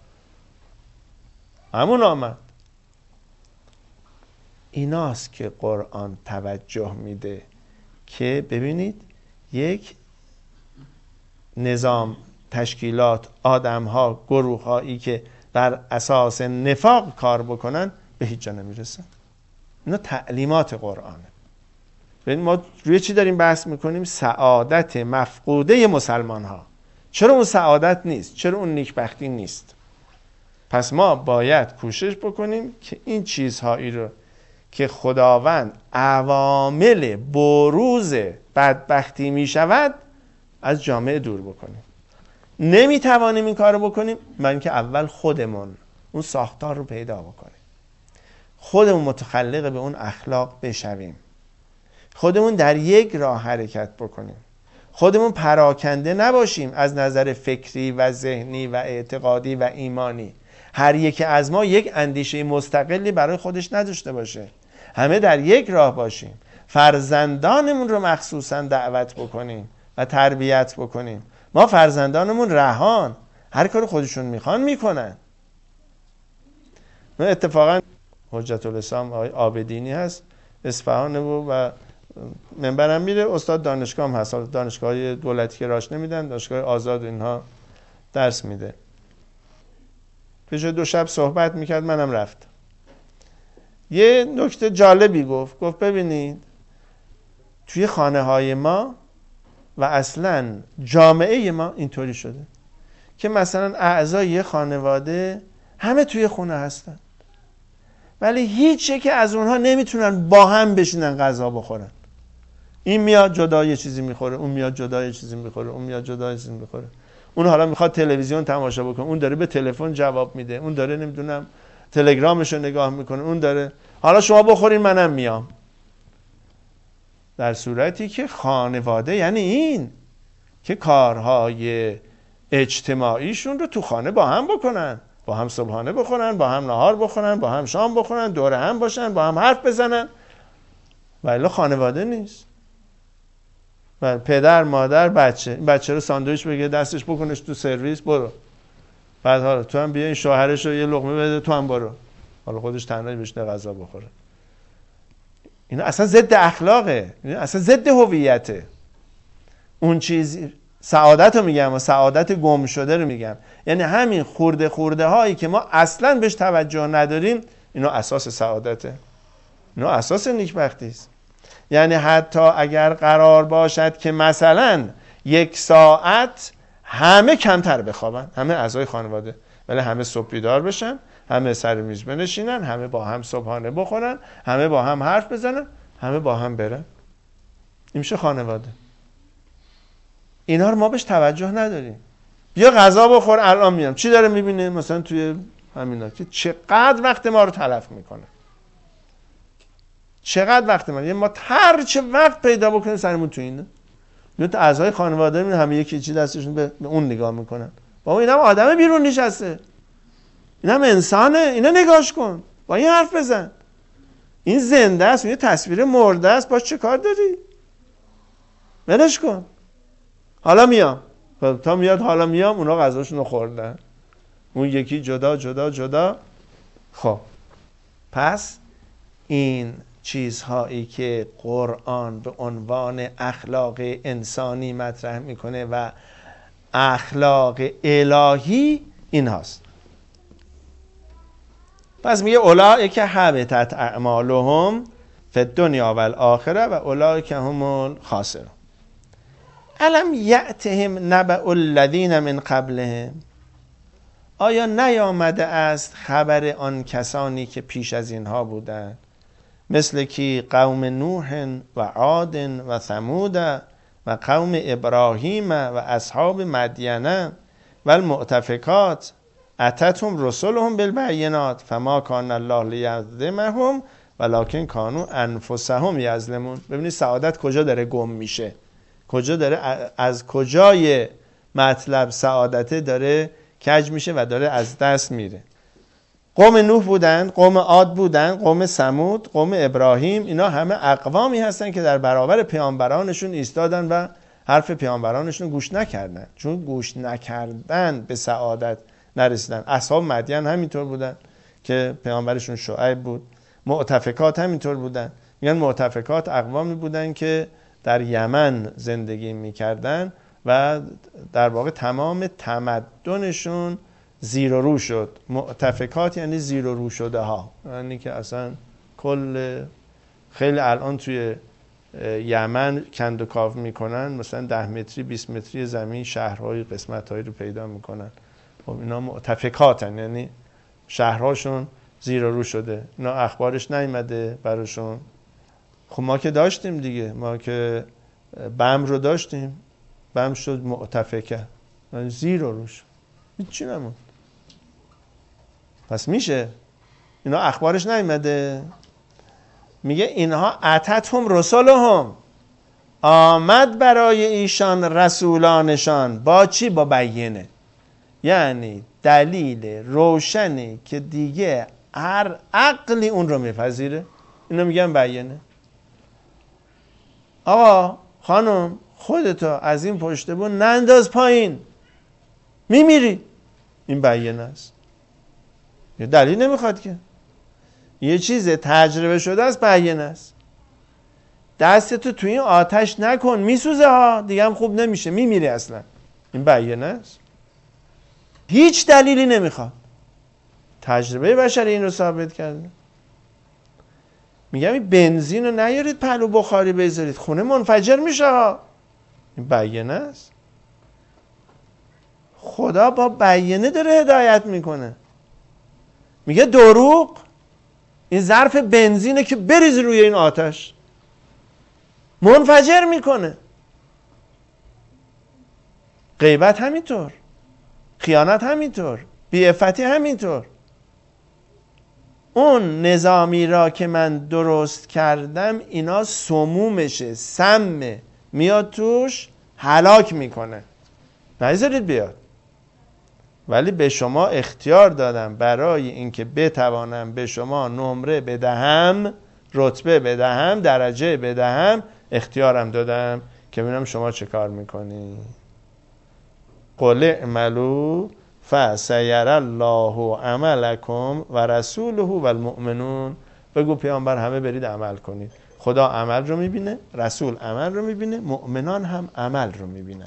Speaker 1: همون آمد. ایناست که قرآن توجه میده که ببینید یک نظام، تشکیلات، آدم‌ها، گروه‌هایی که بر اساس نفاق کار بکنن به هیچ جا نمیرسن. اینا تعلیمات قرآنه. ببین ما روی چی داریم بحث میکنیم؟ سعادت مفقوده مسلمان ها. چرا اون سعادت نیست؟ چرا اون نیکبختی نیست؟ پس ما باید کوشش بکنیم که این چیزهایی رو که خداوند عوامل بروز بدبختی میشود از جامعه دور بکنیم. نمیتوانیم این کار رو بکنیم من اینکه اول خودمون اون ساختار رو پیدا بکنیم، خودمون متخلق به اون اخلاق بشویم، خودمون در یک راه حرکت بکنیم، خودمون پراکنده نباشیم از نظر فکری و ذهنی و اعتقادی و ایمانی. هر یک از ما یک اندیشه مستقلی برای خودش نداشته باشه، همه در یک راه باشیم، فرزندانمون رو مخصوصا دعوت بکنیم و تربیت بکنیم. ما فرزندانمون رهان، هر کار خودشون میخوان میکنن. من اتفاقا حجت الاسلام آقای عابدینی هست، اصفهان و منبرم میره، استاد دانشگاه هم هست، دانشگاه دولتی که راش نمیدن، دانشگاه آزاد اینها درس میده. پیش 2 شب صحبت میکرد، منم رفتم. یه نکته جالبی گفت ببینید توی خانه های ما و اصلا جامعه ما اینطوری شده که مثلا اعضای یه خانواده همه توی خونه هستن ولی هیچ یک از اونها نمیتونن با هم بشینن غذا بخورن. این میاد جدا یه چیزی میخوره، اون میاد جدا یه چیزی میخوره، اون میاد جدا یه چیزی میخوره. اون حالا میخواد تلویزیون تماشا بکنه، اون داره به تلفن جواب میده، اون داره نمیدونم تلگرامشو نگاه میکنه، اون داره حالا شما بخورین منم میام. در صورتی که خانواده یعنی این که کارهای اجتماعیشون رو تو خانه با هم بکنن، با هم صبحانه بخورن، با هم نهار بخورن، با هم شام بخورن، دور هم باشن، با هم حرف بزنن. ولی خانواده نیست. و پدر، مادر، بچه رو ساندویچ بگه دستش بکنش تو سرویس، برو. بعد حالا تو هم بیا این شوهرش رو یه لقمه بده، تو هم برو. حالا خودش تنهایی بشینه غذا بخوره. اینا اصلا ضد اخلاقه، اصلا ضد هویته. اون چیز سعادت رو میگم و سعادت گم شده رو میگم، یعنی همین خورده هایی که ما اصلا بهش توجه نداریم، اینا اساس سعادته، اینا اساس نیکبختی است. یعنی حتی اگر قرار باشد که مثلا 1 ساعت همه کمتر بخوابن، همه اعضای خانواده، ولی همه صبح بیدار بشن، همه سر میز بنشینن، همه با هم صبحانه بخورن، همه با هم حرف بزنن، همه با هم برن، این میشه خانواده. اینا رو ما بهش توجه نداریم. بیا غذا بخور الان میام، چی داره میبینه مثلا توی همینا که چقدر وقت ما رو تلف میکنه، چقدر وقت ما، یعنی ما هر چه وقت پیدا بکنیم سرمون تو اینه. میاد اعضای خانواده میبینه همه یکی چی دستشون به اون نگاه میکنن، بابا اینم آدم بیرون نشسته، اینم انسانه، اینا نگاش کن، با این حرف بزن، این زنده است، یه تصویر مرده است، باش چه کار داری؟ ولش کن، حالا میام. تا میاد حالا میام، اونا غذاشون رو خوردن، اون یکی جدا. خب پس این چیزهایی که قرآن به عنوان اخلاق انسانی مطرح میکنه و اخلاق الهی این هاست. پس میگه اولئک حبطت اعمالهم فی الدنیا و الاخره و اولئک هم الخاسرون. الم یأتهم نبأ الذین من قبلهم، آیا نیامده است خبر آن کسانی که پیش از اینها بودند، مثل کی قوم نوح و عاد و ثمود و قوم ابراهیم و اصحاب مدینه و المؤتفکات اتتهم رسلهم بالبینات فما کان الله لیظلمهم ولکن کانوا انفسهم یظلمون. ببینید سعادت کجا داره گم میشه، کجا داره، از کجای مطلب سعادت داره کج میشه و داره از دست میره. قوم نوح بودن، قوم عاد بودن، قوم ثمود، قوم ابراهیم، اینا همه اقوامی هستن که در برابر پیامبرانشون ایستادن و حرف پیامبرانشون گوش نکردن. چون گوش نکردن به سعادت نرسیدن. اصحاب مدین همینطور بودن که پیامبرشون شعیب بود. معتفکات همینطور بودن. میگن معتفکات اقوامی بودن که در یمن زندگی میکردن و در واقع تمام تمدنشون زیر و رو شد. معتفکات یعنی زیر و رو شده ها، یعنی که اصلا کل خیلی الان توی یمن کند و کاو میکنن، مثلا 10 متری 20 متری زمین شهرهای قسمتهایی رو پیدا میکنن. خب اینا معتفکاتن، یعنی شهرهاشون زیر و رو شده، اینا اخبارش نیومده براشون. خب ما که داشتیم دیگه، ما که بم رو داشتیم، بم شد معتفکه، یعنی زیر و رو شد، هیچی نموند. پس میشه اینا اخبارش نیومده. میگه اینها اتتهم رسلهم، آمد برای ایشان رسولانشان با چی؟ با بینه، یعنی دلیل روشنی که دیگه هر عقلی اون رو میپذیره. اینو میگن بینه. آقا خانم خودتو از این پشت بون ننداز پایین، میمیری. این بینه است. یه دلیل نمیخواد که، یه چیز تجربه شده است، بینه است. دستتو توی این آتش نکن، میسوزه ها، دیگه هم خوب نمیشه، میمیری اصلا. این بینه است. هیچ دلیلی نمیخواد. تجربه بشری این رو ثابت کرده. میگم این بنزین رو نیارید پهلو بخاری بذارید، خونه منفجر میشه ها. این بینه است. خدا با بینه داره هدایت میکنه. میگه دروغ، این ظرف بنزینه که بریز روی این آتش، منفجر میکنه. غیبت همینطور، خیانت همینطور، بی‌عفتی همینطور. اون نظامی را که من درست کردم اینا سمومشه، سمه، میاد توش هلاک میکنه. نذارید بیاد. ولی به شما اختیار دادم برای اینکه بتوانم به شما نمره بدهم، رتبه بدهم، درجه بدهم. اختیارم دادم که ببینم شما چه کار میکنی. قل اعملوا فسیر الله عملکم و رسوله و المؤمنون. بگو پیامبر همه برید عمل کنید. خدا عمل رو میبینه، رسول عمل رو میبینه، مؤمنان هم عمل رو میبینن.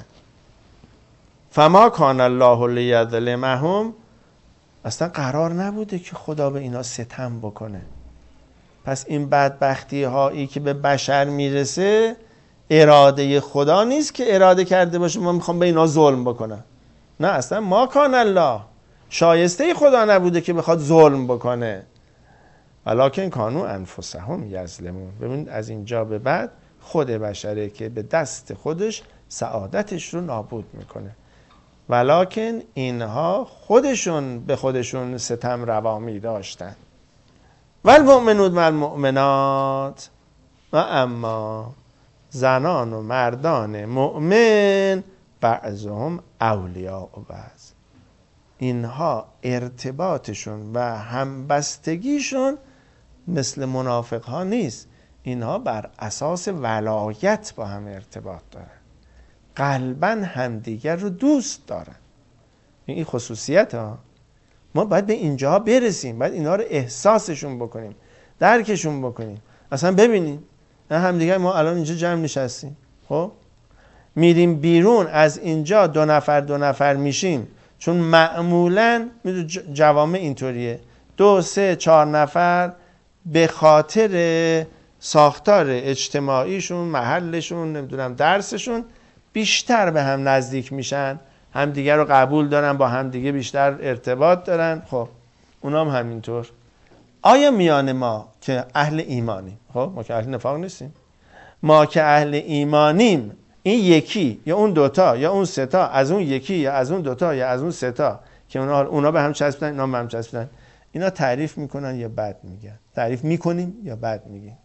Speaker 1: فما کان الله لیظلمهم، اصلا قرار نبوده که خدا به اینا ستم بکنه. پس این بدبختی هایی که به بشر میرسه اراده خدا نیست که اراده کرده باشه ما میخوام به اینا ظلم بکنم. نه، اصلا ما کان الله، شایسته خدا نبوده که بخواد ظلم بکنه. ولکن کانوا انفسهم یظلمون. ببینید از اینجا به بعد خود بشره که به دست خودش سعادتش رو نابود میکنه. ولکن اینها خودشون به خودشون ستم روا می داشتن. والمؤمنون و المؤمنات، و اما زنان و مردان مؤمن بعضهم اولیاء بعض، اینها ارتباطشون و همبستگیشون مثل منافق ها نیست. اینها بر اساس ولایت با هم ارتباط دارن، قلباً همدیگر رو دوست دارن. این خصوصیت ها. ما باید به اینجا برسیم، باید اینا رو احساسشون بکنیم، درکشون بکنیم. اصلا ببینیم همدیگر، ما الان اینجا جمع نشستیم، خب میریم بیرون از اینجا دو نفر میشیم، چون معمولاً جوامع اینطوریه، 2 3 4 نفر به خاطر ساختار اجتماعیشون، محلشون، نمیدونم درسشون بیشتر به هم نزدیک میشن، همدیگه رو قبول دارن، با همدیگه بیشتر ارتباط دارن. خب اونام همینطور. آیا میان ما که اهل ایمانیم، خب ما که اهل نفاق نیستیم، ما که اهل ایمانیم، این یکی یا اون دوتا یا اون سه تا از اون یکی یا از اون دوتا یا از اون سه تا که اونا به هم چسبیدن، اینا به هم چسبیدن. اینا تعریف میکنن یا بد میگن؟ تعریف میکنیم یا بد میگیم؟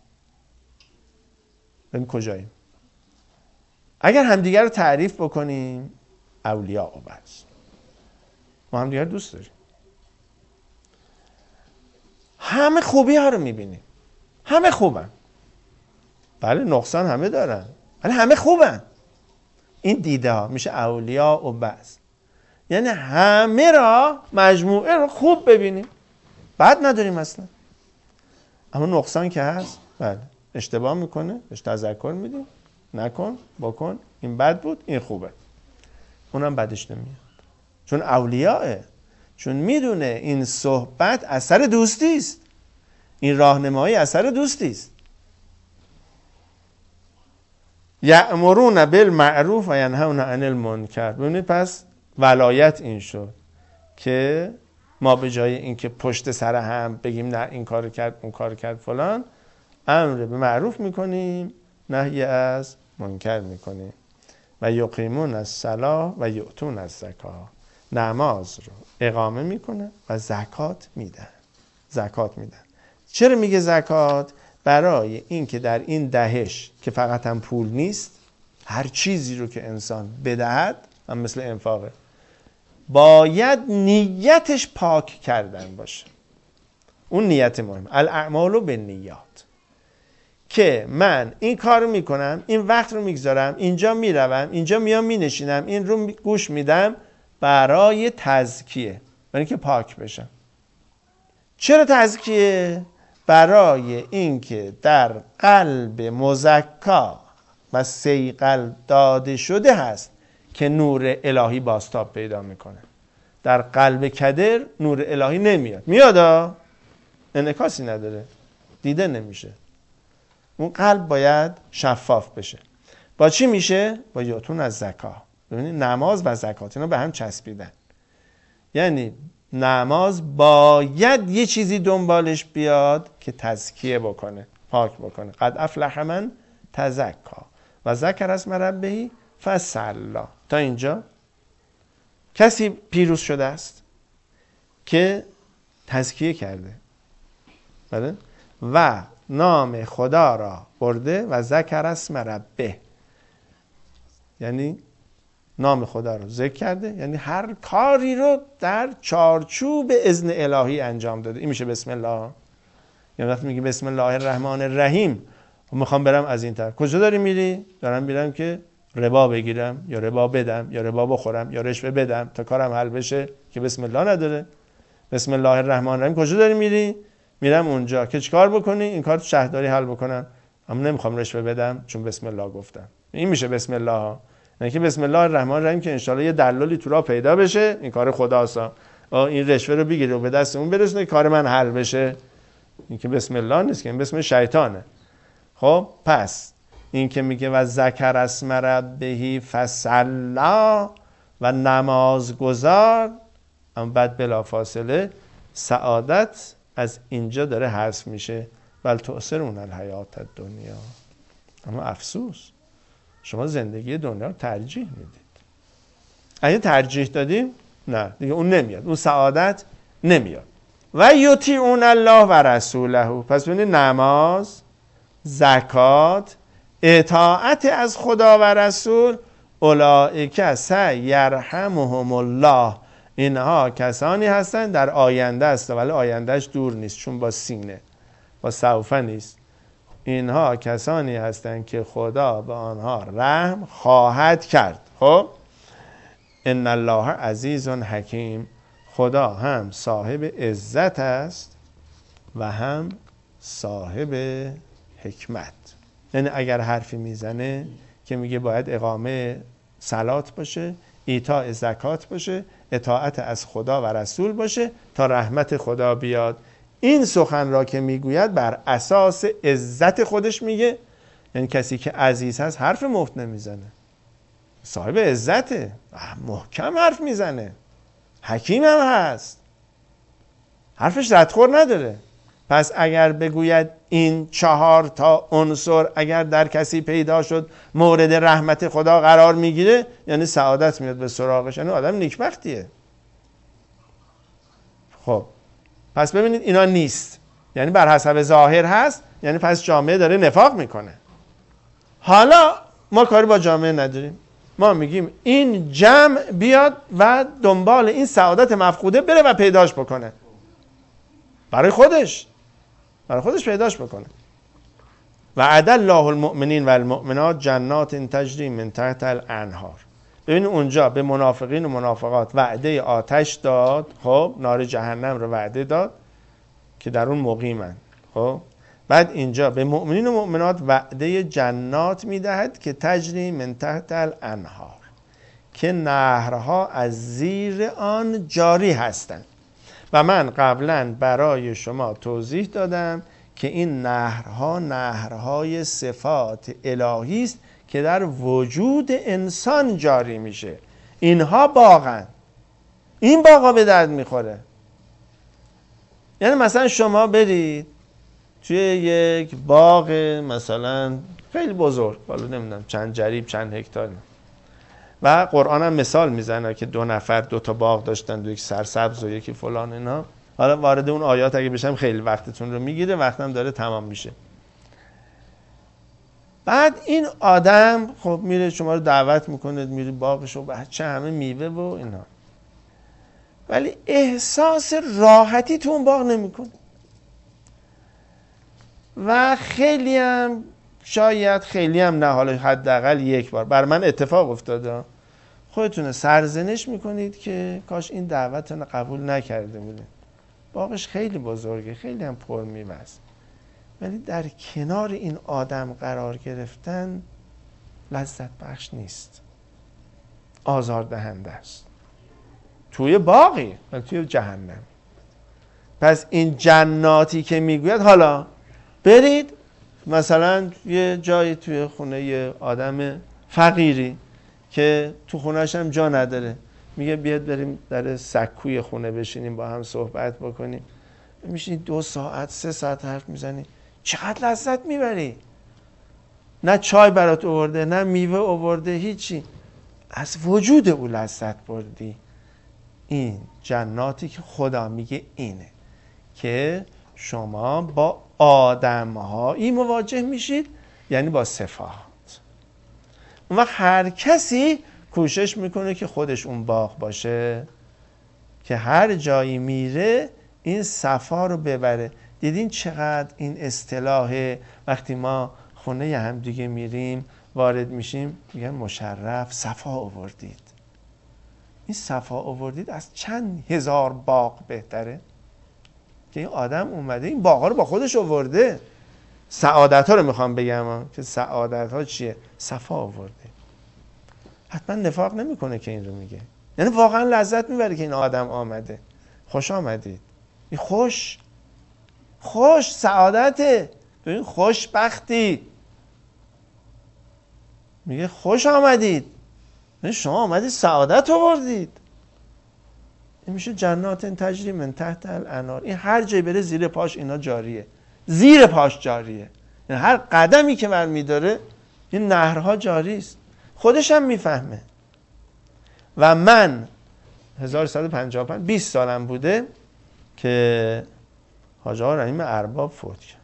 Speaker 1: ببین کجاییم. اگر همدیگر رو تعریف بکنیم اولیاء و بس، ما همدیگر دوست داریم، همه خوبی ها رو میبینیم، همه خوبن، بله نقصان همه دارن ولی همه خوبن. این دیده ها میشه اولیاء و بس، یعنی همه را مجموعه رو خوب ببینیم، بد نداریم اصلا. اما نقصان که هست، بله اشتباه میکنه بهش تذکر میدیم، نکن، بکن، این بد بود، این خوبه. اونم بدش نمیاد چون اولیاءه، چون میدونه این صحبت اثر دوستی است، این راهنمایی اثر دوستی است. یأمرون بالمعروف و ینهون عن المنکر. ببینید پس ولایت این شد که ما به جای اینکه پشت سر هم بگیم نه این کار کرد اون کار کرد فلان، امر به معروف میکنیم، نهی از منکر میکنیم. و یقیمون الصلاة و یؤتون الزکاة، نماز رو اقامه میکنه و زکات میدن. زکات میدن. چرا میگه زکات؟ برای اینکه در این دهش که فقط هم پول نیست، هر چیزی رو که انسان بدهد هم مثل انفاقه، باید نیتش پاک کردن باشه. اون نیت مهم. الاعمال بالنیات، که من این کار رو میکنم، این وقت رو میگذارم، اینجا میروم، اینجا میام مینشینم، این رو گوش میدم برای تزکیه، برای اینکه پاک بشم. چرا تزکیه؟ برای اینکه در قلب مزکا و صیقل داده شده هست که نور الهی بازتاب پیدا میکنه. در قلب کدر نور الهی نمیاد، میاد انعکاسی نداره، دیده نمیشه. اون قلب باید شفاف بشه. با چی میشه؟ با یؤتون الزکاة. ببینید نماز و زکات اینا به هم چسبیدن. یعنی نماز باید یه چیزی دنبالش بیاد که تزکیه بکنه، پاک بکنه. قد افلح من تزکا و ذکر اسم ربه فصلی. تا اینجا کسی پیروز شده است که تزکیه کرده، بله؟ و نام خدا را برده و ذکر اسم ربه، یعنی نام خدا رو ذکر کرده، یعنی هر کاری رو در چارچوب اذن الهی انجام داده. این میشه بسم الله. یعنی وقتی میگی بسم الله الرحمن الرحیم، میخوام برم از این طرف، کجا داری میری؟ دارم میرم که ربا بگیرم یا ربا بدم یا ربا بخورم یا رشوه بدم تا کارم حل بشه، که بسم الله نداره. بسم الله الرحمن الرحیم کجا داری میری؟ میرم اونجا که چیکار بکنی؟ این کار شهرداری حل بکنم، اما نمیخوام رشوه بدم چون بسم الله گفتم. این میشه بسم الله. یعنی که بسم الله الرحمن الرحیم که انشالله یه دلالی تو راه پیدا بشه، این کار خداست، این رشوه رو بگیره و به دست اون برسونه کار من حل بشه. این که بسم الله نیست، که این بسم شیطانه. خب پس این که میگه و ذکر اسم ربه فصلی و نماز گذار، اما بعد بلافاصله سعادت از اینجا داره حذف میشه. بل تؤثرون الحیات الدنیا، اما افسوس شما زندگی دنیا رو ترجیح میدید. اگه ترجیح دادیم نه دیگه اون نمیاد، اون سعادت نمیاد. و یطیعون الله و رسوله. پس ببینید نماز، زکات، اطاعت از خدا و رسول، اولئک سیرحمهم الله، اینها کسانی هستند در آینده است، ولی آیندهش دور نیست چون با سینه، با سوف نیست. اینها کسانی هستند که خدا به آنها رحم خواهد کرد. خب ان الله عزیز حکیم، خدا هم صاحب عزت است و هم صاحب حکمت. یعنی اگر حرفی میزنه که میگه باید اقامه صلات باشه، ایتاء زکات باشه، اطاعت از خدا و رسول باشه تا رحمت خدا بیاد، این سخن را که میگوید بر اساس عزت خودش میگه. یعنی کسی که عزیز هست حرف مفت نمیزنه، صاحب عزته، محکم حرف میزنه، حکیم هم هست، حرفش ردخور نداره. پس اگر بگوید این 4 عنصر اگر در کسی پیدا شد مورد رحمت خدا قرار میگیره، یعنی سعادت میاد به سراغش، یعنی آدم نیکبختیه. خب پس ببینید اینا نیست، یعنی بر حسب ظاهر هست، یعنی پس جامعه داره نفاق میکنه. حالا ما کاری با جامعه نداریم، ما میگیم این جمع بیاد و دنبال این سعادت مفقوده بره و پیداش بکنه، برای خودش پیداش بکنه. و عد الله المؤمنین و المؤمنات جنات تجری من تحت الانهار. ببینید اونجا به منافقین و منافقات وعده آتش داد، خب نار جهنم رو وعده داد که در اون مقیمن. خب بعد اینجا به مؤمنین و مؤمنات وعده جنات میدهد که تجری من تحت الانهار، که نهرها از زیر آن جاری هستند. و من قبلا برای شما توضیح دادم که این نهرها نهرهای صفات الهی است که در وجود انسان جاری میشه. اینها باغن، این باغا به درد میخوره. یعنی مثلا شما برید توی یک باغ مثلا خیلی بزرگ، حالا نمیدونم چند جریب چند هکتار، و قرآن هم مثال میزنه که 2 نفر 2 تا باغ داشتن، یکی سرسبز و یکی فلان اینا. حالا وارد اون آیات اگه بشم خیلی وقتتون رو میگیره، وقتم داره تمام میشه. بعد این آدم خب میره شما رو دعوت میکنه، میری باغش و بچه همه میوه و اینا، ولی احساس راحتی تو اون باغ نمیکنه. و خیلی هم شاید خیلی هم نه، حالا حداقل یک بار بر من اتفاق افتاده، خودتون سرزنش میکنید که کاش این دعوت رو قبول نکرده بوده. باغش خیلی بزرگه، خیلی هم پر میوه است، ولی در کنار این آدم قرار گرفتن لذت بخش نیست، آزاردهنده است. توی باغی و توی جهنم. پس این جناتی که میگوید، حالا برید مثلا یه جایی توی خونه یه آدم فقیری که تو خونه‌اش هم جا نداره، میگه بیاد بریم در سکوی خونه بشینیم با هم صحبت بکنیم. میشینی 2 ساعت 3 ساعت حرف میزنی، چقدر لذت میبری. نه چای برات آورده، نه میوه آورده، هیچی، از وجود او لذت بردی. این جناتی که خدا میگه اینه که شما با آدم‌هایی مواجه میشید، یعنی با صفات. اون وقت هر کسی کوشش میکنه که خودش اون باغ باشه، که هر جایی میره این صفا رو ببره. دیدین چقدر این اصطلاح وقتی ما خونه هم دیگه میریم وارد میشیم میگن مشرف صفا آوردید. این صفا آوردید از چند هزار باغ بهتره که این آدم اومده این باغ ها رو با خودش آورده. سعادت ها رو میخوام بگم که سعادت ها چیه؟ صفا آورده. حتما نفاق نمیکنه که این رو میگه، یعنی واقعا لذت میبره که این آدم آمده. خوش آمدید. این خوش سعادته، ببین خوشبختی. میگه خوش آمدید، شما آمدید سعادت آوردید. این میشه جنات تجری من تحت الانهار. این هر جای بره زیر پاش اینا جاریه، زیر پاش جاریه، یعنی هر قدمی که برمیداره این نهرها جاری است. خودش هم میفهمه. و من 1155 20 سالم بوده که حاج آقا رحیم ارباب فوت کرد.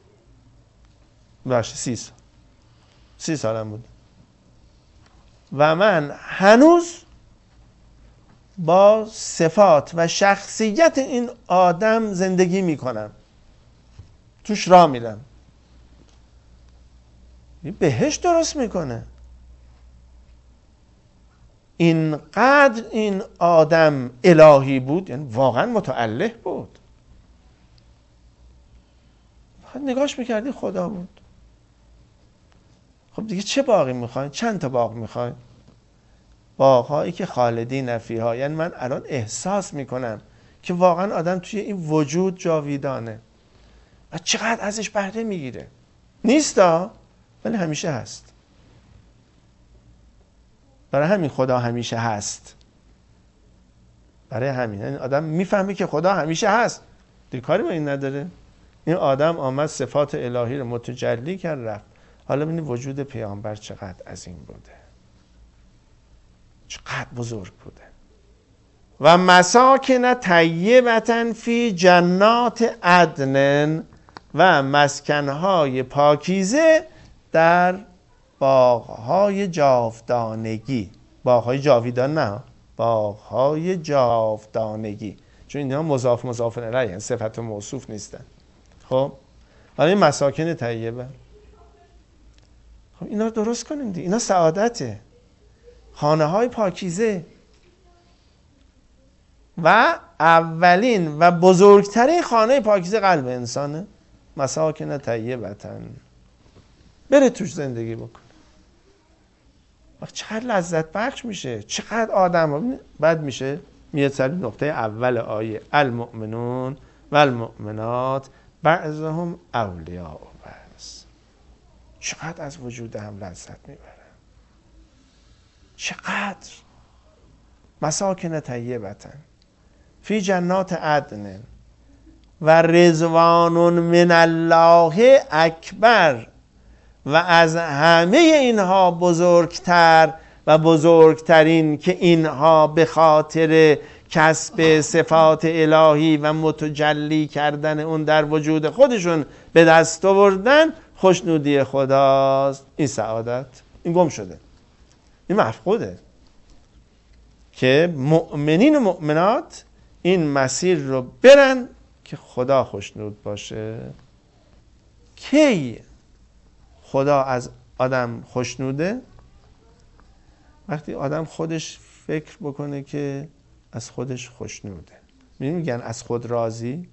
Speaker 1: باشه 30 سالم بود و من هنوز با صفات و شخصیت این آدم زندگی میکنم، توش راه میرم. بهشت درست میکنه. اینقدر این آدم الهی بود، یعنی واقعا متعله بود. نگاش میکردی خدا بود. خب دیگه چه باقی میخواین؟ چند تا باغ میخواین؟ باغ‌هایی که خالدین فیها، یعنی من الان احساس میکنم که واقعا آدم توی این وجود جاویدانه و چقدر ازش بهره میگیره. نیستا ولی همیشه هست. برای همین خدا همیشه هست. برای همین یعنی آدم میفهمه که خدا همیشه هست، دیگه کاری با این نداره. این آدم آمد صفات الهی رو متجلی کرد رفت. حالا ببینید وجود پیامبر چقدر عظیم بوده، چقدر بزرگ بوده. و مساکن طیبة فی جنات عدن و مسکنهای پاکیزه در باغهای جاودانگی. باغهای جاویدان نه، باغهای جاودانگی، چون اینها مضاف الیه، یعنی صفت و موصوف نیستن. خب حالا این مساکن طیبه، خب اینا رو درست کنیم دیگه. اینا سعادته، خانه های پاکیزه. و اولین و بزرگترین خانه پاکیزه قلب انسانه. مساکن طیبتن، بره توش زندگی بکنه. چقدر لذت بخش میشه، چقدر آدم بد میشه. میاد سر نقطه اول آیه، المؤمنون و المؤمنات بعضهم اولیاء بعض. چقدر از وجود هم لذت میبرن، چقدر. مساکن طیبتن فی جنات عدن و رضوان من الله اکبر. و از همه اینها بزرگتر و بزرگترین که اینها به خاطر کسب صفات الهی و متجلی کردن اون در وجود خودشون به دست آوردن، خوشنودی خداست. این سعادت، این گم شده، این مفقوده. که مؤمنین و مؤمنات این مسیر رو برن که خدا خوشنود باشه. کی خدا از آدم خوشنوده؟ وقتی آدم خودش فکر بکنه که از خودش خوشنوده. میگن از خود راضی.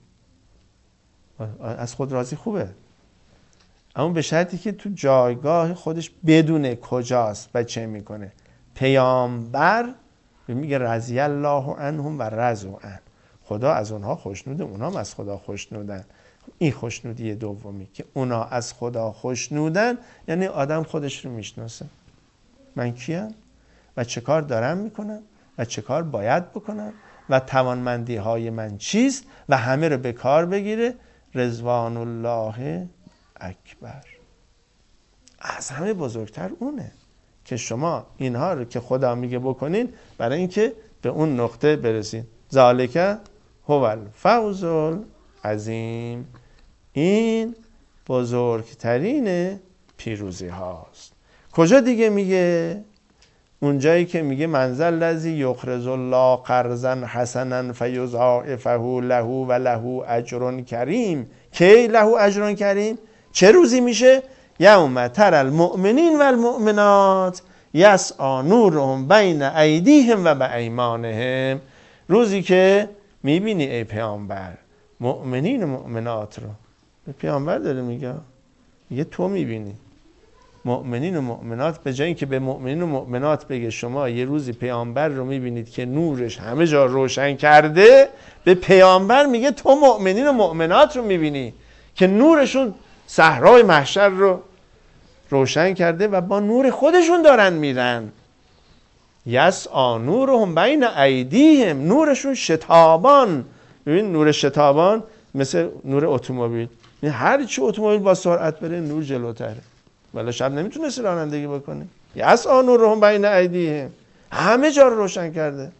Speaker 1: از خود راضی خوبه، اما به شرطی که تو جایگاه خودش بدونه کجاست و چه میکنه. پیامبر میگه رضی الله عنهم و رضوا عنه. خدا از اونها خوشنوده، اونها هم از خدا خوشنودن. این خوشنودی دومی که اونا از خدا خوشنودن، یعنی آدم خودش رو میشناسه. من کیم و چه کار دارم میکنم و چه کار باید بکنم و توانمندی های من چیست و همه رو به کار بگیره. رضوان الله اکبر. از همه بزرگتر اونه که شما اینها رو که خدا میگه بکنین برای اینکه به اون نقطه برسین. ذالک هو الفوز العظیم. این بزرگترین پیروزی هاست. کجا دیگه میگه؟ اونجایی که میگه منزل الذی یقرض الله قرضا حسنا فیضاعفه له و له اجر کریم. کی له اجر کریم؟ چه روزی میشه؟ یوم تر المؤمنین و المؤمنات یسعی نورهم بین ایدیهم و بایمانهم. روزی که میبینی ای پیامبر مؤمنین و مؤمنات رو، پیامبر داره میگه تو میبینی مؤمنین و مؤمنات، به جای اینکه به مؤمنین و مؤمنات بگه شما یه روزی پیامبر رو میبینید که نورش همه جا روشن کرده، به پیامبر میگه تو مؤمنین و مؤمنات رو میبینی که نورشون صحرای محشر رو روشن کرده و با نور خودشون دارن میرن. یسعی نورهم بین ایدیهم. نورشون شتابان. ببین نور شتابان مثل نور اتومبیل، هر چی اتومبیل با سرعت بره نور جلوتره، ولی شب نمیتونستی رانندگی بکنی. یسعی نورهم بین ایدیهم، همه جا رو روشن کرده.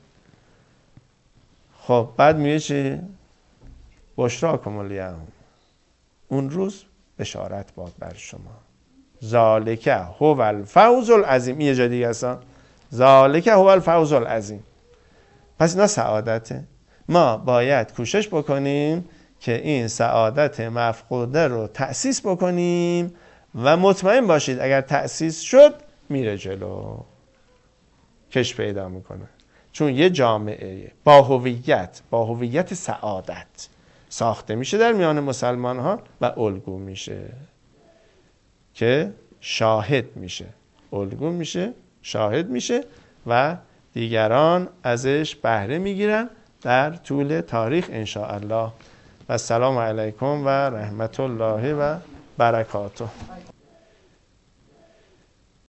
Speaker 1: خب بعد میگه چی؟ بشراکم الیوم، اون روز بشارت باد بر شما. ذالک هو الفوز العظیم. یه جا دیگه اصلا ذالک هو الفوز العظیم. پس اینا سعادته. ما باید کوشش بکنیم که این سعادت مفقوده رو تأسیس بکنیم و مطمئن باشید اگر تأسیس شد میره جلو، کش پیدا میکنه. چون یه جامعه با هویت سعادت ساخته میشه در میان مسلمان ها و الگو میشه که شاهد میشه، الگو میشه، شاهد میشه و دیگران ازش بهره میگیرن در طول تاریخ انشاءالله. و السلام علیکم و رحمت الله و برکاته.